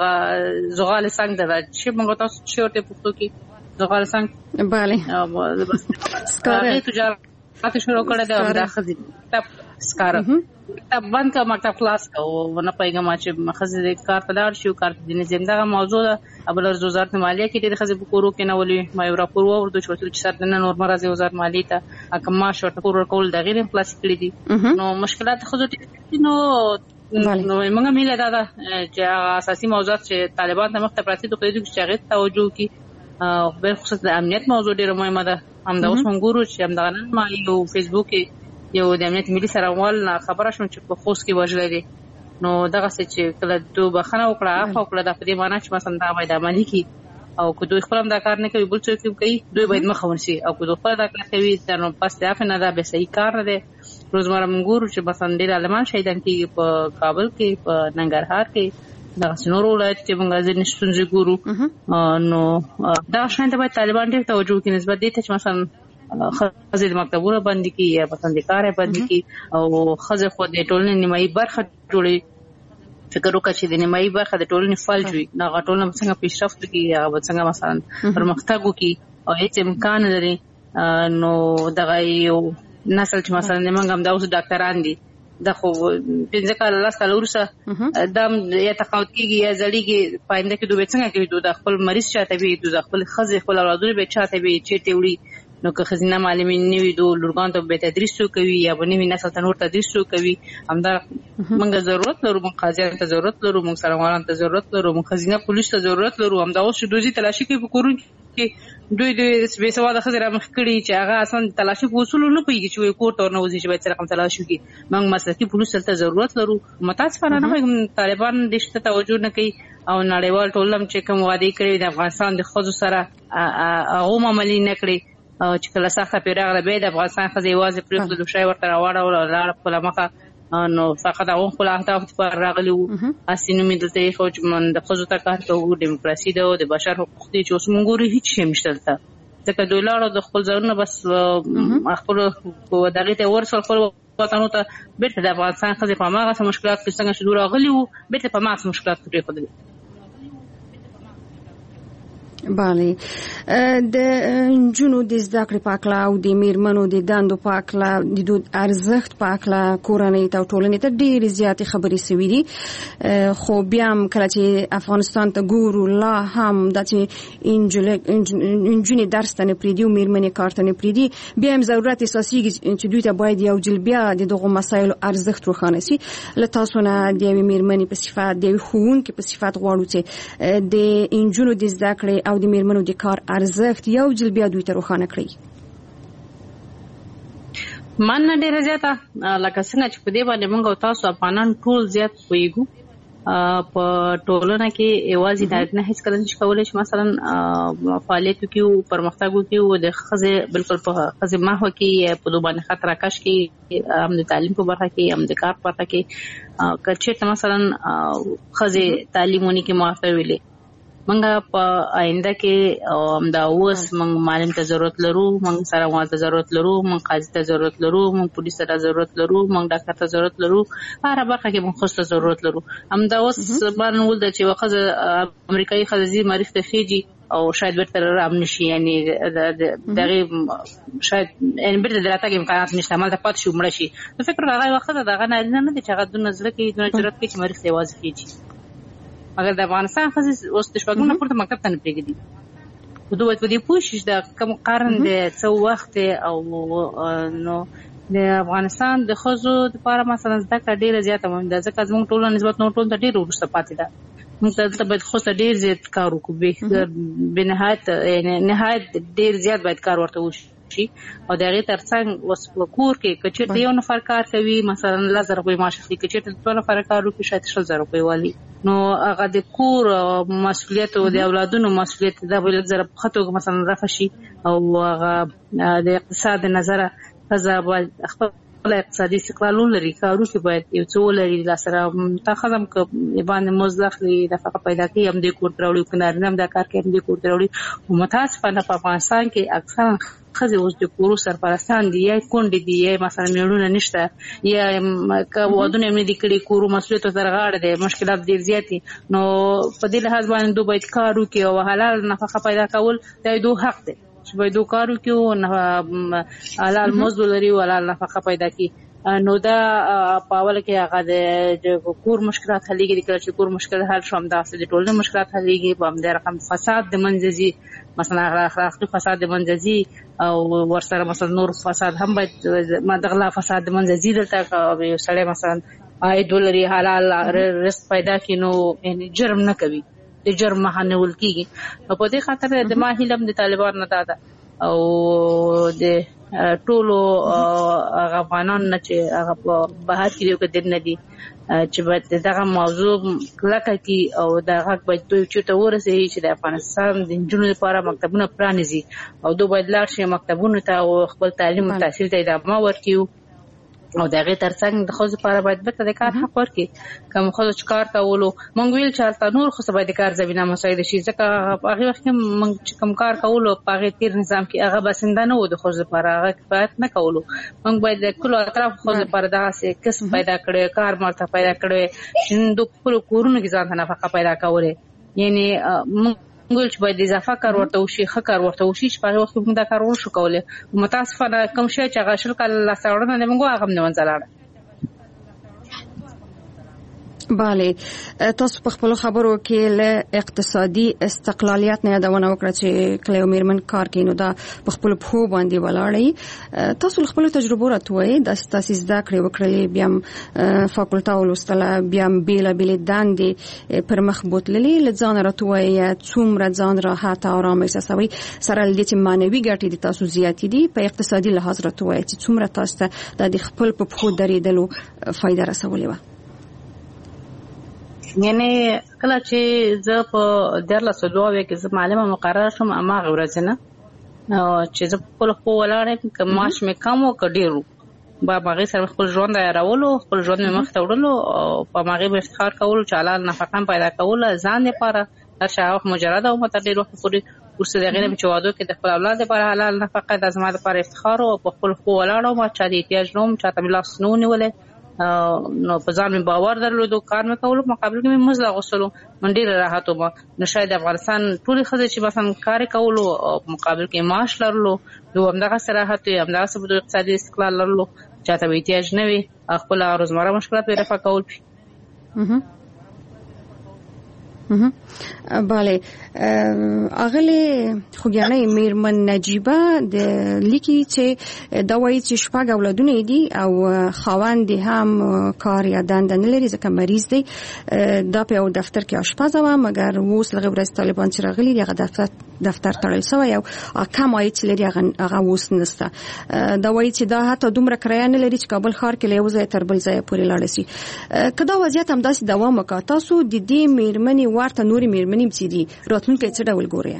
زغال څنګه دا چې موږ تاسو چې ورته پوښتنه کې زغال څنګه bale سکاره تجارت شروع کړه دا د خزي تب سکاره تب باندې کا مکتب کلاس او ونه پیغام چې مخزي د کار په لار شو کار د زنده موضوع ابل وزارت مالیه کې د خزي بکورو کې نه ولي ما یو راپور ورته شو چې سر نه نور مرزي وزارت مالیه ته حکم ما شو ټکور کول د غیر پلاس کړی دي نو مشکلات خو نو نو موږ ملي دا چې اساسي موضوعات چې طالبان د مخ ته پراتی د قیدو چې هغه توجه کی او په خصوص د امنیت موضوع ډیره مهمه ده هم دا اوس موږ ګورو چې هم دا نن ما یو فیسبوک کې یو د امنیت ملي سره ول خبره شوم چې په خوست کې وژل دي نو دغه څه چې کله دوه بخنه وکړه هغه وکړه د دې معنی چې مثلا دا باید عملي کی او که دوی خپل دا کار نه کوي بل څه کوي دوی باید مخ ونشي او که دوی خپل دا کار کوي نو پس دا نه دا به صحیح کار نه دی روزمره موږ ګورو چې مثلا ډیر علمان شهیدان کیږي په کابل کې په ننګرهار کې دا څنور ولایت کې موږ ځینې ستونزې ګورو نو دا شاید باید طالبان ډېر توجه وکړي نسبت دې ته چې مثلا خزه د مکتبونو باندې کې یا مثلا د کار باندې کې او خزه خو د ټولنې نیمایي برخه جوړي فکر وکړه چې د نیمایي برخه د ټولنې فلج وي دا ټولنه څنګه پیشرفت کوي یا څنګه مثلا پرمختګ وکړي او هیڅ امکان لري نو دغه یو نسل چې مثلا موږ هم دا اوس ډاکټران دي دا خو پنځه کال لاس کال ورسره دم یا تقاعد کیږي یا ځړیږي پاینده کې دوی څنګه کوي دوی خپل مریض چاته وي دوی خپل خزه خپل اولادونه به چاته وي چې ټیوړي نو که خزینه معلمین نیوي دوی لورګان ته به تدریس کوي یا بنوي نسل ته نور تدریس کوي همدا موږ ضرورت لرو موږ قاضیان ته ضرورت لرو موږ سلاموالان ته ضرورت لرو موږ خزینه پولیس ته ضرورت لرو همدا اوس دوی تلاشي کوي په کورون کې دوی د بے سواده خزر مخ کړي چې هغه اصلا تلاشي په اصول نه پیږي چې کور ته نه وځي چې باید رقم تلاشي کی موږ مسلکي پولیس ته ضرورت لرو متاسفانه نه طالبان د شته توجه نه کوي او نړیوال ټولم چې کوم وعده کړی د افغانستان د خزو سره هغه عملي نه کړی چې کله سخته پیراغله به د افغانستان خزې واځي پرې د شای ورته راوړل او لار په لمخه نو فقط هغه خپل اهداف پر راغلي وو اسینو مې دلته خو چې من د خزو ته کار کوو دیموکراسي ده او د بشر حقوق دي چې اوس موږ ګورو هیڅ شی نشته ځکه دوی لاړو د خپل ځایونه بس خپل دغه ته ورسول خپل وطن ته بیرته د افغانستان خزې په ماغه سم مشکلات کې څنګه شروع راغلي وو بیرته په ماغه مشکلات پرې خدای bale د جنو د زده کړې پاکلا او د میرمنو د دندو پاکلا د دود ارزښت پاکلا کورنۍ ته ټولنې ته ډېر زیاتې خبرې سوي دي خو بیا هم کله چې افغانستان ته ګورو لا هم د انجونې درس ته نه پریدي او میرمنې کار ته نه پریدي بیا هم ضرورت اساسي چې دوی ته باید یو ځل بیا د دغو مسایلو ارزښت روښانه سي. له تاسو نه د یوې میرمنې په صفت د یوې ښوونکې په صفت غواړو چې د انجونو د زده کړې او د میرمنو د کار ارزښت یو ځل بیا دوی ته روښانه کړئ. من ډیره زیاته لکه څنګه چې په دې باندې موږ او تاسو افغانان ټول زیات پوهیږو په ټولنه کې یوازې نه هیڅ کله نشي کولای چې مثلا فعالیت وکړي او پرمختګ وکړي او د ښځې بالکل په ښځې محو کې په دوه باندې خطر راکش کې هم د تعلیم په برخه کې هم د کار په برخه کې کچې مثلا ښځې تعلیمونی کې مارته ویلې منګه په آینده کې هم دا اوس موږ معلم ته ضرورت لرو موږ سره واه ته ضرورت لرو موږ قاضي ته ضرورت لرو موږ پولیس ته ضرورت لرو موږ ډاکټر ته ضرورت لرو هر برخه کې موږ خصوصا ضرورت لرو. هم دا اوس باندې ول د چې وخت امریکایي خزي معرفت خيجي او شاید ورته رام نشي یعنی دغه شاید ان بیرته دراتګ امکانات نشته مال ته پات شو مړ شي نو فکر راغی وخت دغه نه نه چې هغه د نظر کې د ضرورت کې چې معرفت واځي کیږي اگر د افغانستان خزي اوس د شپږمه پورته مکتب ته نه پریږدي دوی په دې پوښښ د کوم قرن د څو وخت او نو د افغانستان د خزو لپاره مثلا ځکه ډیره زیاته مهمه ده ځکه زموږ ټول نسبت نو ټول ډیره ورسته پاتې ده موږ ته باید خو ډیر زیات کار وکړو به نهایت یعنی نهایت ډیر زیات باید کار ورته وشي او دغه ترڅنګ وس کور کې کچې یو نفر کار کوي مثلا لزر روپۍ معاش اخلي کچې ټول نفر کار وکړي شاید شل زره روپۍ والی نو هغه د کور مسؤلیت او د اولادونو مسؤلیت دا بل زره خطو مثلا رافشي او هغه د اقتصاد نظر فزا خپل اقتصادي استقلال لري کارو کې باید یو څو لري لاسره تخدم ک باندې مزدخلي د فقط پیدا کوي هم د کور تراوړي کنار نه د کار کوي د کور تراوړي او متاسفانه په افغانستان کې اکثر خزي اوس د کورو سرپرستان دي یا کونډې دي یا مثلا میړونه نشته یا که ودونه هم دي کړي کورو مسؤلیت سره غاړه دي مشکلات ډیر زیاتی نو په دې لحاظ باندې دوی باید کارو کې او حلال نفقه پیدا کول د دوی حق دی چې باید کارو کې او حلال مزد لري او حلال نفقه پیدا کړي نو دا په اول کې هغه د کور مشکلات حلېږي چې کور مشکل حل شوم دا د ټولنې مشکلات حلېږي په همدې رقم فساد د منځي مثلا اخلاقي فساد د منځي او ورسره مثلا نور فساد هم باید مدغلا فساد د منځي دلته سړی مثلا عاید لري حلال رزق پیدا کینو یعنی جرم نه کوي د جرم مخه نیول کیږي په دې خاطر د ما هیلم د طالبان نه دادا او د ټولو افغانان نه چې هغه په بهر کې یو کډ نه دي چې باید دغه موضوع کلکه کی او دغه باید دوی چې ته ورسې چې د افغانستان د جنونو لپاره مکتبونه پرانیزي او دوی باید لاړ شي مکتبونو ته او خپل تعلیم او تحصیل ته ادامه ورکړي او دغه ترڅنګ د خو لپاره باید به د کار حق ورکړي کوم خو چې کار کولو مونږ ویل چې تاسو نور خو باید کار زمينه مساعده شي ځکه هغه وخت مونږ چې کوم کار کولو په هغه تیر نظام کې هغه بسنده نه و د خو لپاره هغه کفایت نه کولو مونږ باید د کلو اطراف خو لپاره داسې کسب پیدا کړي کار مرته پیدا کړي چې د خپل کورونو کې ځان نفقه پیدا کوله یعنی ګول چې باید اضافه کار ورته وشي ښه کار ورته وشي چې په وخت موږ دا کار وشو کوله متاسفانه کوم شی چې هغه شل کال لا ساړه نه موږ هغه نه ونځلاړه. bale تاسو په خپل خبرو کې له اقتصادي استقلالیت نه یادونه وکړه چې کله میرمن کار کوي نو دا په خپل په باندې ولاړی تاسو خپل تجربه راتوي د تاسیس زده کړې وکړلې بیا فاکولټا ولوستله بیا بیل بیل داندې پر مخ بوتللې لځان راتوي څومره ځان راحت او آرام احساسوي سره لدې چې مانوي ګټې د تاسو زیاتې دي په اقتصادي لحاظ راتوي چې څومره تاسو ته د خپل په خو درېدلو فائدہ رسولې و یعنی کله چې زه په درله سوداوي کې زه معلمه مقرره شوم اما غورځنه چې زه په خپل ولاړم که ماش مې کم او کډیرو با باغې سره خپل ژوند راولو خپل ژوند مې مخ ته وړلو په ماغه به افتخار کول چې حلال نفقه پیدا کول ځان لپاره هر شاوخ مجرد او متدیر وخت پورې ورسره دغه نه چوادو کې د خپل اولاد لپاره حلال نفقه د زما لپاره افتخار او په خپل خو ولاړو ما چې د احتیاج نوم چاته ملاس نو نیولې نو په ځان مې باور درلود او کار مې کولو مقابل کې مې مزد غوښتلو من ډیر راحت وم نو شاید افغانستان ټول خزه چې مثلا کار کولو مقابل کې معاش لرلو دوه همدغه صراحت یې همدغه سبب اقتصادي استقلال لرلو چاته به احتیاج نه وي خپل روزمره مشکلات رفع کول. بله اغلی خوګیانه میرمن نجیبه د لیکي چې دا وایي چې شپږ اولادونه دي او خاوند هم کار یا دنده نه لري ځکه مریض دی دا په یو دفتر کې آشپز و مګر اوس لږ ورځ طالبان چې راغلي هغه دفتر دفتر تړل شوی او کم عاید لري هغه اوس نشته دا وایي چې دا حتی دومره کرایه نه لري چې کابل ښار کې له یو ځای تر بل ځای پورې لاړ شي که دا وضعیت همداسې دوام وکړي تاسو د دې میرمنې ورته نورې میرمنې چې دي راتلونکی څه ډول ګورئ؟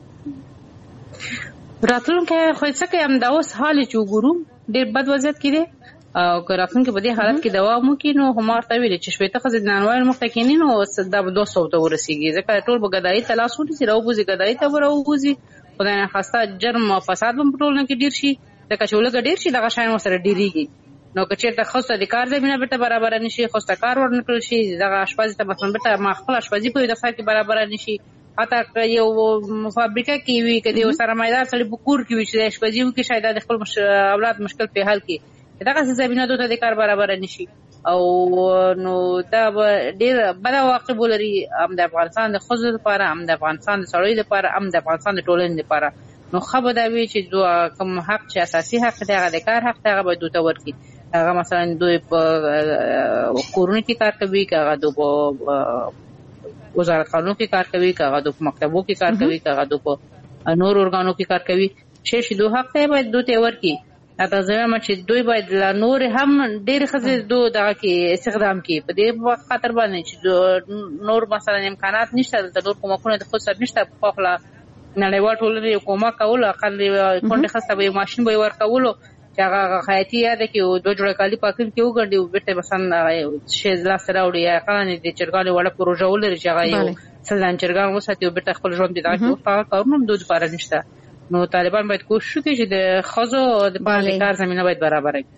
راتلونکی خو څه کې هم دا اوس حال چې وګورو ډېر بد وضعیت کې دی او که راتلونکی په دې حالت کې دوام وکړي نو همار ته ویل چې شپېته ښځې د نانوایي مخته کېني نو دا به دوه سوو ته ورسېږي ځکه ټول به ګدایي ته لاس ونیسي راوبوځي ګدایي ته به راوبوځي خدای نخواسته جرم او فساد به په ټولنه کې ډېر شي ځکه چې ولږه ډېر شي دغه شیان ورسره ډېرېږي نو که چېرته ښځو ته د کار زمینه بیرته برابره نه شي ښځو ته کار ورنه کړل شي دغه اشپزي ته مثلا بیرته ما خپل اشپزي په یو دفتر کې برابره نه شي حتی یو فابریکه کې وي که د یو سرمایه‌دار سړي په کور کې وي چې د اشپزي وکړي شاید د خپل اولاد مشکل په حل کړي دغسې زمینه دوی ته د کار برابره نه شي او نو دا به ډېر بده عواقب ولري هم د افغانستان د ښځو لپاره هم د افغانستان د سړیو لپاره هم د افغانستان د ټولنې لپاره نو ښه به دا وي چې کوم حق چې اساسي حق دی هغه د کار حق دی هغه باید دوی ته ورکړي هغه مثلا دوی په کورونو کې کار کوي که هغه دوی په وزارت خانو کې کار کوي که هغه دوی په مکتبو کې کار کوي که هغه دوی په نور ارګانو کې کار کوي چې شي دوی حق دی باید دوی ته ورکړي اته زما چې دوی باید لا نور هم ډېر ښځې دوی دغه کې استخدام کړي په دې خاطر باندې چې نور مثلا امکانات نشته دلته نور کومکونه د خود سره نشته پخپله نړیوال ټولنې یو کومک کولو اقل کونډې ښځې ته به یو ماشین به یې ورکولو چې هغه خیاطي یاده کې دوه جوړه کالي په اخر کې وګنډي او بیرته مثلا شی لاسته راوړي یا اقلا د چرګانو وړه پروژه ولري چې هغه یو سلان چرګان وساتي او بیرته خپل ژوند دې دغه کارونه هم دوی لپاره نشته نو طالبان باید کوشش وکړي چې د ښځو د کار زمینه باید برابره کړي.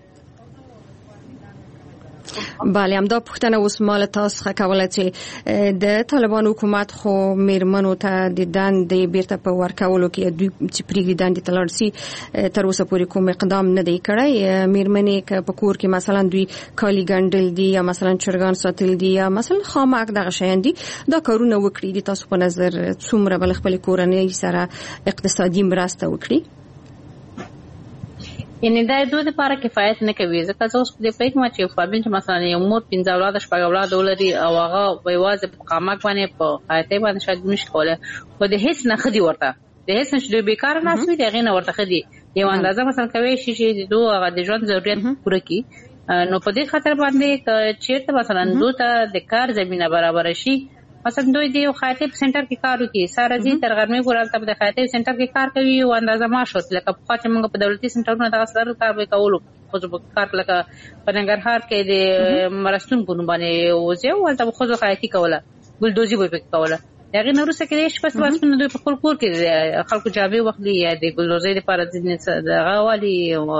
بله همدا پوښتنه اوس مال تاسو څخه کوله چې د طالبان حکومت خو میرمنو ته د دندې بیرته په ورکولو کې دوی چې پرېږدي دندې ته لاړ شي تر اوسه پورې کوم اقدام نه دی کړی میرمنې که په کور کې مثلا دوی کالي ګنډل دي یا مثلا چرګان ساتل دي یا مثلا خامک دغه شیان دي دا کارونه وکړي دي تاسو په نظر څومره بل خپل کورنۍ سره اقتصادي مرسته وکړي یعنی دا دوی لپاره کفایت نه کوي ځکه زه اوس په دې پوهېږم چې یو فابریک چې مثلا یو مور پنځه اولاده شپږ اولاده ولري او هغه یوازې په خامک باندې په خیاطۍ باندې شاید نشي کولی خو د هېڅ نه ښه دي ورته د هېڅ نه چې دوی بېکاره ناست وي د هغې نه ورته ښه دي یو اندازه مثلا کوی شي چې د دوی هغه د ژوند ضرورت پوره کړي نو په دې خاطر باندې که چېرته مثلا دوی ته د کار زمینه برابره شي مثلا دوی د یو خیاطۍ په سنټر کې کار وکړي ساره ځي تر غرمې پورې هلته په د خیاطۍ سنټر کې کار کوي او اندازه معاش ورکړي لکه پخوا چې موږ په دولتي سنټرونو دغه سره کار به یې کولو ښځو په کار لکه په ننګرهار کې د مرستون په نوم باندې وځي او هلته به ښځو خیاطي کوله ګلدوزي به یې پکې کوله د هغې نه وروسته کېدای شي پس باسونه دوی په خپل کور کې خلکو جامې واخلي یا د ګلدوزۍ دپاره دغه والي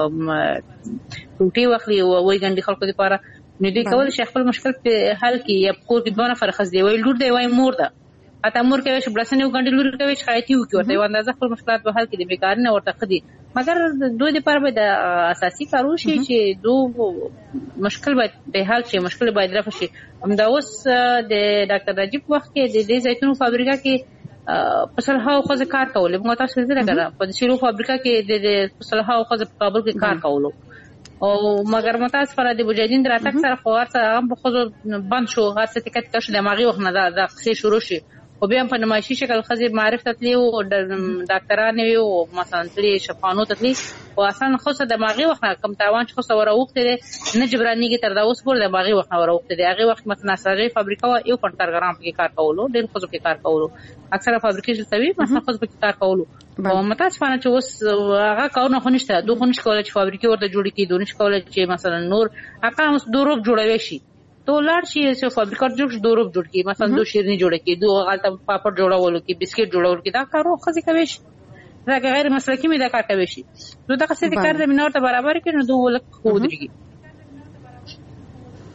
ټوټې واخلي وایي ګنډي خلکو دپاره نو دوی کولی شي خپل مشکل په حل کړي یا په کور کې دوه نفره ښځې دی وایي لور دی وایي مور ده حتی مور کولی شي بړستنې وګنډي لور کولی شي خیاطي وکړي ورته یوه اندازه خپل مشکلات به حل کړي د بېکاري نه ورته ښه دي مګر دوی دپاره باید اساسي کار وشي چې دوی مشکل باید په حل شي مشکل باید رفع شي همدا اوس د ډاکټر نجیب وخت کې د دې زیتونو فابریکه کې په سلهاوو ښځې کار کولې موږ تاسو لیدلی که نه په شیرو فابریکه کې د سلهاوو ښځې په کابل کې کار کولو او مګر متاسفانه د مجاهدین د راتګ سره خو هر څه هغه په ښځو بند شو هر څه ټکه ټکه شو د هماغې وخت نه دا قصې شروع شي خو بیا هم په نمایشي شکل ښځې معارف ته تللي وو ډاکټرانې وي او مثلا تللي شفاخانو ته تللي خو اصلا ښځو ته د هماغې وخت نه کوم تاوان چې ښځو ته ور اوښتی دی نه جبرانېږي تر دا اوس پورې د هماغې وخت نه ور اوښتی دی هغې وخت مثلا نساجۍ فابریکه وه یو پنډ کارګران پکې کار کولو ډېر ښځو پکې کار کولو اکثره فابریکې دلته وي مثلا ښځو پکې کار کولو او متاسفانه چې اوس هغه کارونه خو نشته دوی خو نشي کولی چې فابریکې ورته جوړې کړي دوی نشي کولی چې مثلا نور هغه اوس دوروب جوړوی شي تو لاړ شي چې فابریکه جوړ شي دوروب جوړ کړي مثلا دو شیرني جوړه کړي دو هلته پاپړ جوړولو کې بسکټ جوړولو کې دا کارونه ښځې کوی شي دا غیر مسلکي مې دا کار کوی شي نو دغسې د کار زمینه ورته برابر کړي نو دوی لږ ښه ودرېږي.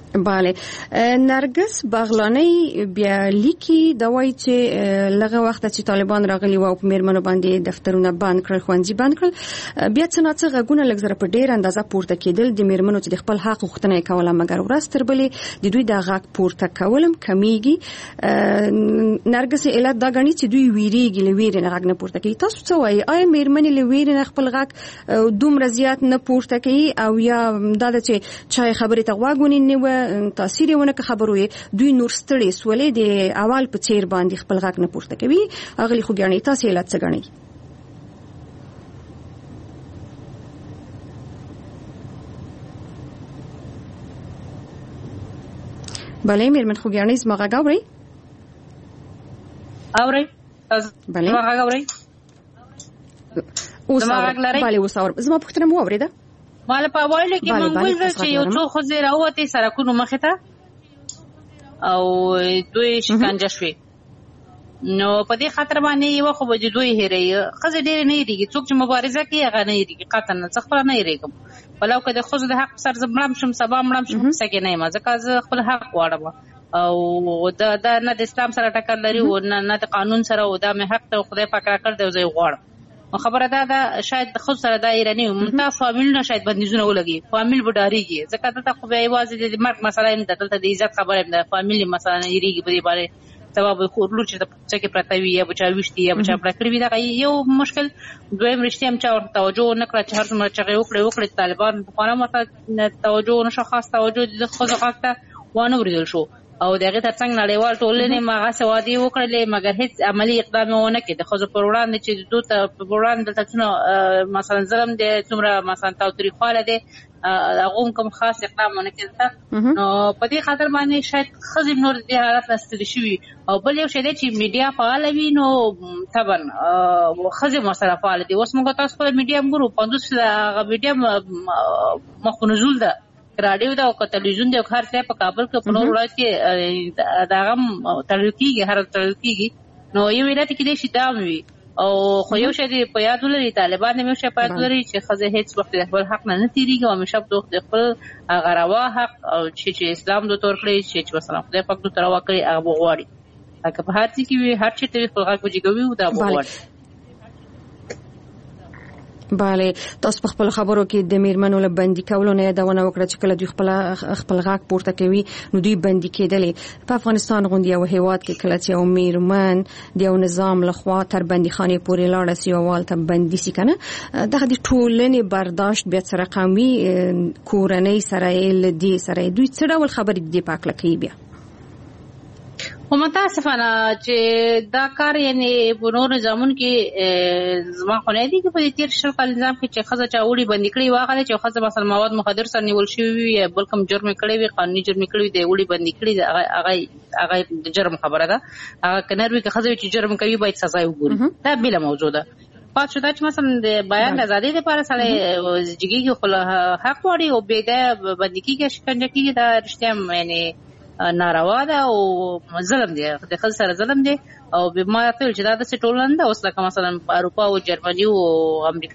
bale نرګس باغلانی بیا لیکي د وای چې لغه وخت چې طالبان راغلي و په میرمنو باندې دفترونه بند کړل خوندې بند کړل بیا څنګه څنګه غونه لګزره په ډیر اندازه پورته کېدل د میرمنو چې د خپل حق غوښتنه کوله مګر ورستر بلې د دوی د حق پورته کولم کمیږي نرګس علت دا غني چې دوی ویریږي لویر نه غږ نه پورته کوي تاسو څه وایي آیا میرمنې لویر نه خپل غږ دومره زیات نه پورته کوي او یا دا چې چا خبرې ته غوږونی نه تاثیر ونه که خبرو دوی نور ستړي سولې د اول په چیر باندې خپل غږ نه پورته کوي اغلی خو ګڼي تاسو علت څه ګڼي بله میرمن خو ګڼي زما غږ اوري اوري بله زما غږ اوري اوس اوري بله اوس اوري زما پوښتنه مو اوریده مال په وایله کې منګول چې یو څو خو زه راوته سرکونو مخه ته او دوی شکنجه شوي نو په دې خاطر باندې یو خو به دوی هېري خزه ډېر نه هېریږي څوک چې مبارزه کوي هغه نه هېریږي قطعا نه څه خبره نه هېریږم بلو که د خزو د حق سر زمړم شم سبا مړم شم څه نه ما ځکه زه خپل حق غواړم او دا دا نه د اسلام سره ټکر لري او نه د قانون سره او دا مې حق ته خدای پاک راکړ دی زه غواړم خبره دا ده شاید خود سره دا ایرانی مونږه فامیلونه شاید بندیزونه ولګي فامیل بډاریږي ځکه دا خو به یوازې د مرګ مسله نه دلته د عزت خبره ده فامیل مسله نه یریږي په دې باندې سبب خو لور چې د چکه پرتاوی یا بچا وشتي یا بچا پرکړی دا یو مشکل دویم رښتیا هم چا توجه نکړه چې هر څومره چې وکړي وکړي طالبان په خانه مته توجه نشو خاص توجه د خو ځخته وانه ورېدل شو او دغه ترڅنګ نړیوال ټولنې ماغه سوادي وکړلې مګر هیڅ عملی اقدام ونه کړ د خو په وړاندې چې دوی ته په وړاندې د تاسو مثلا ظلم دي څومره مثلا تاوتریخواله دي هغه کوم خاص اقدام ونه کړ نو په دې خاطر باندې شاید خزم نور د حالت نستل شي او بل یو شی دی چې میډیا فعال وي نو طبعا خزم سره فعال دي اوس موږ تاسو په میډیا موږ پندوس میډیا مخنزول ده رادیو دا او تلویزیون دا هر څه په کابل کې په نور ولایت کې دا غم تړل کیږي هر تړل کیږي نو یو ولایت کې دې شتام وي او خو یو شی په یاد ولري طالبان مې شي په یاد ولري چې خزه هیڅ وخت د خپل حق نه تیریږي او همیشه په خپل غروا حق او چې اسلام د تور کړی چې مثلا خدای پاک د تروا کړی هغه غواړي هغه په هر څه کې هر څه ته خپل حق وجيږي او دا غواړي bale تاسو په خپل خبرو کې د میرمنو له بندي کولو نه یادونه وکړه چې کله دوی خپل خپل غاک پورته کوي نو دوی بندي کېدلې په افغانستان غونډه او هیواد کې کله چې یو میرمن د یو نظام له خوا تر بندي خانه پورې لاړه سی او والته بندي سي کنه دغه د ټولنې برداشت به تر رقمي کورنۍ سره ل دې سره دوی څه ډول خبرې دی پاک لکې بیا ومتاسفانه چې دا کار یعنی په نور نظامونو کې زما خو نه دي چې په تیر شل کال نظام کې چې خزه چا وړي بندي کړي واغله چې خزه مثلا مواد مخدر سره نیول شوی وي یا بل کوم جرم کړی وي قانوني جرم کړی دی وړي بندي کړي هغه هغه د جرم خبره ده هغه کناروي که خزه چې جرم کوي باید سزا وګوري دا بل موضوع ده پات شو دا چې مثلا د بیان ازادي لپاره سره جګیږي خپل حق وړي او به د بندي کېږي شکنجه کېږي دا رښتیا یعنی ناروا ده او ظلم دی د خل سره ظلم دی او به ما ته چې دا د ټولنه ده اوس لکه مثلا اروپا او جرمني او امریکا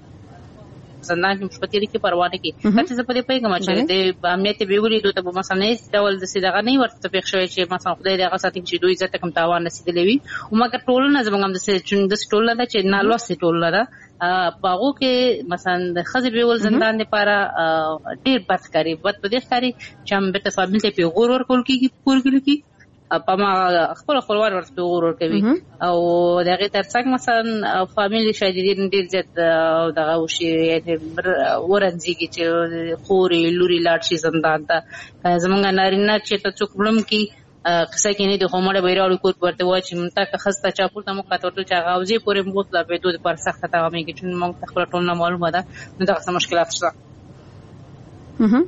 زندان کې په تیر کې پروانه کې هڅه زه په دې پیغام چې د امنیت به ویلي دوی ته مثلا هیڅ ډول د سیدغه نه ورته پېښ شوی چې مثلا خدای دې هغه ساتي چې دوی عزت کم تاوان نسیدلې وي او مګر ټولنه زموږ هم د ټولنه ده چې نه لوسه ټولنه ده باغو کې مثلا د خزې به ول زندان لپاره ډیر بدکاری بد په دې ښکاری چې هم به تفاهم ته پیغور ورکول کېږي پورګل کې په ما خپل خپلوان ورته ورور کوي او دغه ترڅنګ مثلا فامیلی شاهدین ډیر زیات دغه وشي ورنځيږي چې خوري لوري لاړ شي زندان ته زمونږ نارینه چې ته څوک بلم کی قصه کې نه د همړې بیرالو کوټ ورته و چې مونږه خسته چا پورته مو کاټ ورته چا غوځي پورې موږ لا په دوه پر سخت تا مې کې چې موږ خپل ټول نه معلومه ده نو دا څه مشکلات شته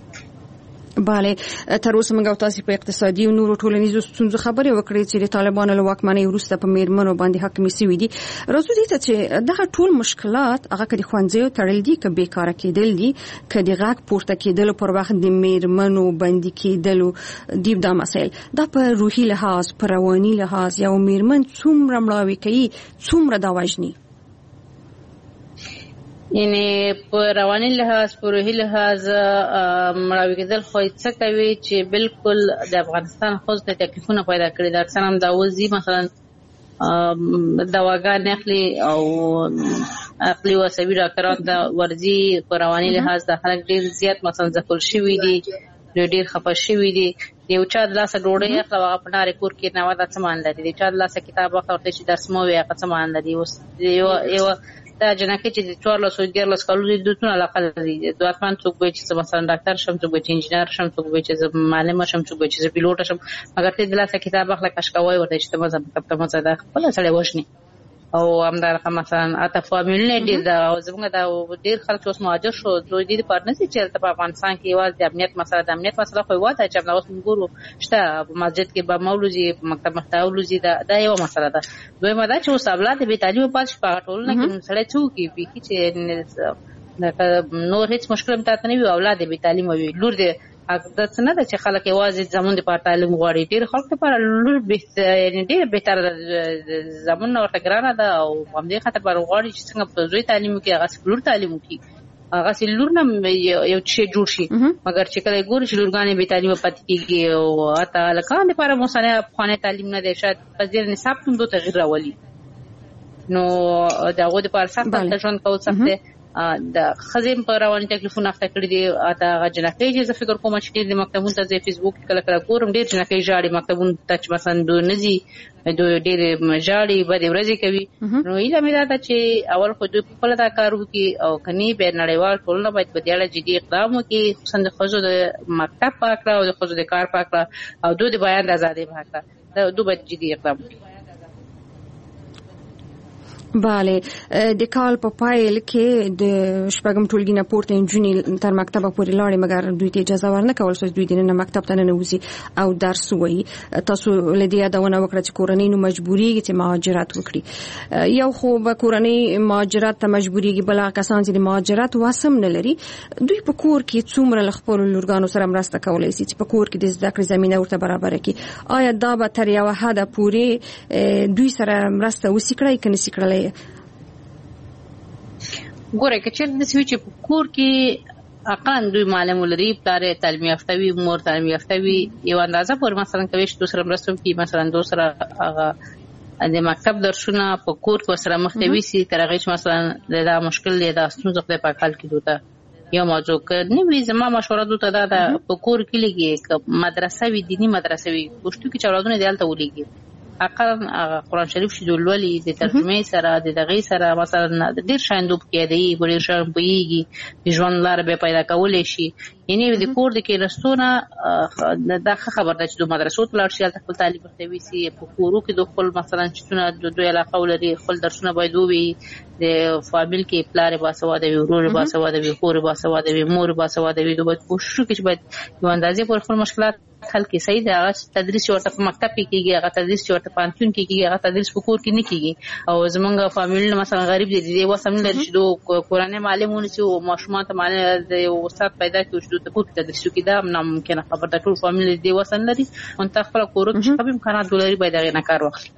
bale تر اوسه موږ تاسو په اقتصادي او نورو ټولنیزو ستونزو خبرې وکړې چې د طالبانو له واکمنۍ وروسته په میرمنو باندې حاکمي شوې دي راځو دې ته چې دغه ټول مشکلات هغه کړي خوانځي تړل دي ک بیکاره کېدل دي ک د غاک پورته کېدل پر وخت د میرمنو باندې کېدل دی دا مسایل دا په روحي لحاظ پر رواني لحاظ یو میرمن څومره مړاوي کوي څومره دا وژني یعنی په رواني لحاظ په روحي لحاظ مړاوي کېدل خو څه کوي چې بالکل د افغانستان خو ته تکلیفونه پیدا کړي دا اکثر هم دا وزي مثلا دواګان اخلي او عقلي او عصبي ډاکټران دا ورزي په رواني لحاظ د خلک ډیر زیات مثلا ځکل شوی دي ډیر خپه شوی دي یو چا د لاسه ډوډۍ اخله هغه په نارې کور کې نو دا څه مان لري د چا د لاسه کتاب اخله ورته چې درس مو وي هغه څه مان لري اوس یو یو دا جنکه چې د څوارلسو دیارلس کالو د دوتونه علاقه لري د اتمان څوک وایي چې مثلا ډاکټر شم څوک وایي چې انجینر شم څوک وایي چې معلم شم څوک وایي چې پیلوټ شم مګر ته د لاسه کتاب اخله کښ کوي ورته چې ته مزه مکتب مزه دا خپل سره وښني او همدارخه مثلا اته فامیلونه ډیر دا زموږ دا ډیر خلک اوس مهاجر شو دوی دې پارتنر چې په افغانستان کې یوازې د امنیت مسله د امنیت مسله خو واده چې موږ اوس موږ شته په مسجد کې به مولوی په مکتب مفتاولوزي دا دا یو مسله ده دوی مدا چې اوس اولاد به تعلیم پاتې په ټولنه کې سره څوکي به چې نور هیڅ مشکل متات نه وي اولاد به تعلیم وي لور دې دا څنګه ده چې خلک یوازې زمون د پاره تعلیم غواړي ډیر خلک لپاره لور به یعنی ډیر بهتر زمون ورته ګرانه ده او هم دې خاطر پر غواړي چې څنګه په زوی تعلیم کې هغه سکولر تعلیم کې هغه سلور نه یو شی جوړ شي مګر چې کله ګور چې لورګانې به تعلیم پاتې کیږي او اته لکه لپاره مو سره خانه تعلیم نه ده شاید په دې نصاب کې دوه تغیر راولي نو دا غو د پاره سخت ژوند کول سخت د خزم په رواني تکلیفونه اخته کړی دي اته جنکه چې زه فکر کوم چې د مکتبونو ته د فیسبوک کله کله ګورم ډیر جنکه جاړي مکتبونو ته چې مثلا دوی نزي دوی ډیر جاړي بده ورځي کوي نو ایله مې دا چې اول خو دوی په دا کار وکي او کني به نړیوال ټولنه باید په دې اړه جدي اقدام وکړي خصوصا د خزو د مکتب پاکړه او د خزو د کار پاکړه او دوی د بیان د ازادي پاکړه دا دوی باید جدي اقدام وکړي bale د کال په پایل کې د شپږم ټولګي نه پورته انجونی تر مکتبه پورې لاړې مګر دوی ته اجازه ورنه کول چې دوی د مکتب ته نه وځي او درس وایي تاسو لدی دا ونه وکړه چې کورنۍ نو مجبورېږي چې مهاجرت وکړي یو خو به کورنۍ مهاجرت ته مجبورېږي بل کسان چې د مهاجرت واسم نه لري دوی په کور کې څومره خپل لورګانو سره مرسته کولای شي چې په کور کې د زده کړې زمينه ورته برابر کړي آیا دا به تر یو حد پورې دوی سره مرسته وسیکړي کني سیکړي ګوره کچې د سوي چې په کور کې اقان دوی معلم ولري پلار تعلیم یافته وي مور تعلیم یافته وي یو اندازه پر مثلا کوي چې دوسر مرستم کې مثلا دوسر هغه د مکتب درسونه په کور کې سره مختوي سي ترغه مثلا دا مشکل دی دا ستونزه په کال کې دوته یو موضوع کړي وي زما مشوره دوته دا د په کور کې لګي مدرسه وي دینی مدرسه وي پښتو کې چاودونه دیالته ولېږي اقل قرآن شریف چې دولولي د ترجمه سره د دغه سره مثلا ډیر شاندوب کې دی ګورې شرم پويږي د ژوند لار به پیدا کولې شي یعنی د کور د کې رستونه دا خبر ده چې د مدرسو ته لاړ شي خپل تعلیم ورته وي په کورو کې د خپل مثلا چې د دوی علاقه ولري خپل درسونه باید وي د فامیل کې پلار باسواده وي ورور باسواده وي خور باسواده وي مور باسواده وي دوی کوشش کوي چې باید یو اندازې پر خپل مشکلات حل کې صحیح ده هغه تدریس ورته په مکتب کې کیږي هغه تدریس ورته پانتون کې کیږي هغه تدریس په کور کې نه کیږي او زمونږ فامیل مثلا غریب دي دی وسم لري چې دوه قرآني معلمونه چې ماشومان ته معلم د استاد پیدا کړي چې د کور کې تدریس کوي دا ناممکن خبره ده ټول فامیل دی وسم لري او ته خپل کور کې کوم امکانات ولري باید هغه نه کار واخلي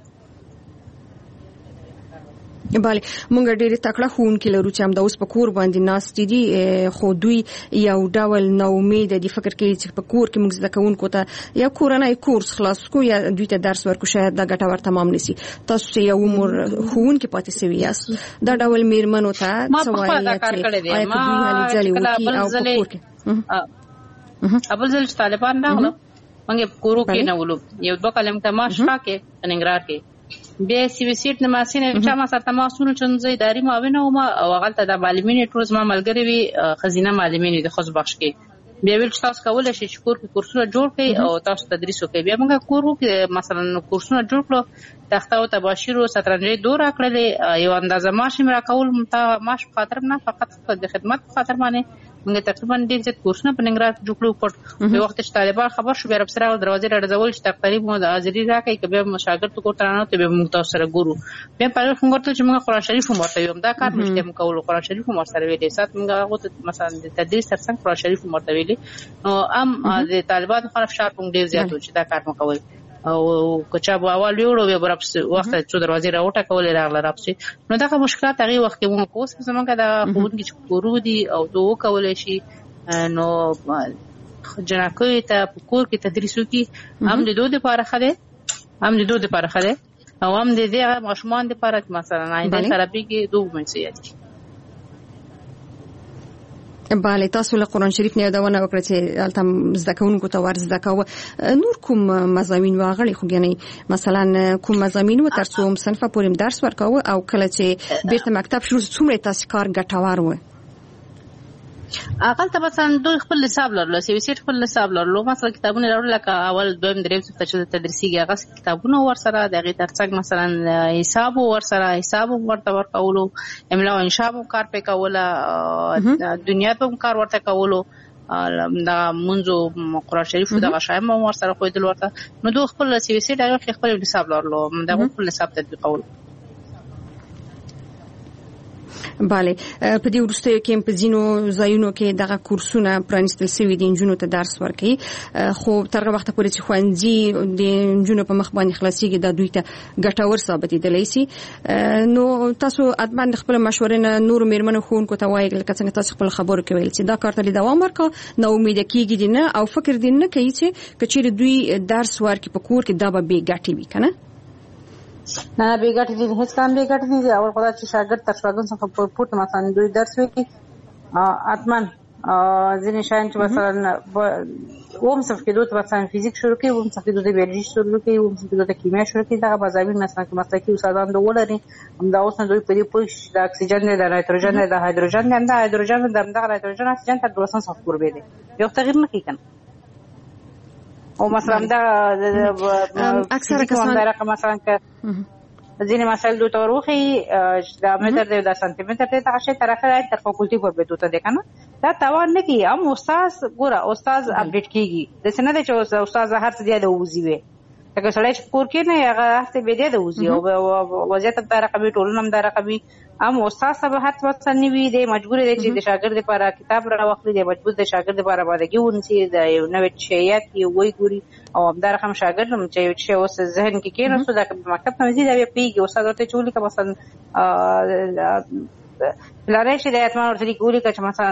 bale مونږ ډېر تکړه خون کې لرو چې هم د اوس په کور باندې ناست دي خو دوی یو ډول نو امید دي فکر کوي چې په کور کې موږ زده کوونکو ته یا کورنۍ کورس خلاص کو یا دوی ته درس ورکو شاید دا ګټور تمام نشي تاسو چې یو عمر خون کې پاتې سوي یاست دا ډول میرمنو ته څه وایي چې آیا دوی هلي ځلې وکي او په کور کې ابل ځل طالبان راغله موږ کورو کې نه ولو یو دوه کلم ته ماشا کې ننګرهار کې بیا سی وی سیټ نه ماسینه چې ما سره تماسونه چنځي اداري معاون او ما او غلطه د معلمین ټول ما ملګری وي خزینه معلمین د خص بخش کې بیا ویل تاسو کولای شئ چې کور کې کورسونه جوړ کړئ او تاسو تدریس وکړئ بیا موږ کورو کې مثلا کورسونه جوړ کړو تخته او تباشیر او سترنجي دور کړل یو اندازه معاش مې راکول متا معاش خاطر نه فقط د خدمت خاطر باندې موږ تقریبا ډېر ځت کورسونه په ننګرهار جوړ کړو په وخت چې طالبان خبر شو بیا رب سره دروازې راځول چې تقریبا مو د حاضری راکې کبه مشاګرد کو ترانه ته به موږ تاسو سره ګورو بیا په هغه څنګه چې موږ قرآن شریف مو ورته یم دا کار مشته موږ کول قرآن شریف مو سره ویلې سات موږ هغه مثلا د تدریس ترڅنګ قرآن شریف مو ورته ویلې نو ام د طالبان خلاف شار په ډېر زیات و چې دا کار مو کوي او کچا به اول ویوړو به برابر وخت چې دروازې راوټه کولې راغله راپسې نو دا مشکلات هغه وخت کې موږ کوس زمونږ د خوونکي چې کورو دي او دوه کولې شي نو جنکوي ته کور کې تدریس وکي هم د دوه لپاره خله هم د دوه لپاره خله او هم د دې ماشومان لپاره مثلا آینده ترپی کې دوه مسئولیت دي. بله تاسو له قرآن شریف نه یادونه وکړه چې البته زده کوونکو ته ور زده کوه نور کوم مضامین واغړي خو یعنی مثلا کوم مضامین و تر څو صنف پورې درس ورکاوه او کله چې بیرته مکتب شروع څومره تاسو کار ګټور و اقل ته مثلا دوی خپل حساب لرلو سی وی سی خپل حساب لرلو مثلا کتابونه لرلو لکه اول دویم دریم څخه چې تدریسي هغه کتابونه ورسره دغه ترڅنګ مثلا حساب ورسره حساب ورته ورکولو املا او انشاء کار په کوله دنیا په کار ورته کولو دا منځو قرآن شریف دغه شایم ورسره خویدل ورته نو دوی خپل سی وی سی دغه خپل حساب لرلو دغه خپل حساب تطبیقول. بله په دې وروستیو کې په ځینو ځایونو کې دغه کورسونه پرانیستل شوي دي نجونو ته درس ورکوي خو تر هغه وخته پورې چې ښوونځي د نجونو په مخ باندې خلاصېږي دا دوی ته ګټور ثابتېدلی شي نو تاسو حتما د خپل مشورې نه نورو مېرمنو ښوونکو ته وایئ لکه څنګه تاسو خپل خبرو کې ویل چې دا کار ته دوام ورکړه نا امیده کېږي دي نه او فکر دې نه کوي چې که چېرې دوی درس ورکړي په کور کې دا به بې ګټې وي که نه نه به ګټې دي هیڅ کام به ګټې دي اول خدای چې شاګرد تر شاګرد څخه پورته مثلا دوی درس وکړي اتمن ځینې شیان چې مثلا اوم صف کې دوی مثلا فزیک شروع کوي اوم صف کې دوی بیولوژي شروع کوي اوم صف کې دوی کیمیا شروع کوي دا مضامین مثلا چې مسلکي استادان دوی ولري هم دا اوس نه دوی په دې پوښ د اکسیجن د نایتروجن د هایدروجن د هایدروجن د دغه نایتروجن اکسیجن تر دوه صف پورې دی یو تغیر نه کوي او مثلا دا اکثر کسان دا رقم مثلا که ځینې مسائل دوی ته وروښي دا متر دی دا سانتي متر دی دغه شی تر اخره تر فاکولټي پورې دوی دی که نه دا توان نه کوي هم استاد ګوره استاد اپډیټ کېږي داسې نه دی چې استاد هر څه دی د وځي وي لکه سړی چې کور کې نه هغه هر څه بې دی د وځي او وضعیت هم دا رقمي ټولنه هم دا رقمي هم استاد صاحب هر څه نه وي دی مجبور دی چې د شاګرد لپاره کتاب راواخلي دی مجبور دی شاګرد لپاره باندې ونیسي د یو نوې شیات یو وی ګوري او همدا رقم شاګرد هم چې چې اوس ذهن کې کېناستو دا مکتب ته ځي دا بیا پیږي استاد ورته چې ولي که مثلا پلاری چې د اتمان ورته لیکولي که چې مثلا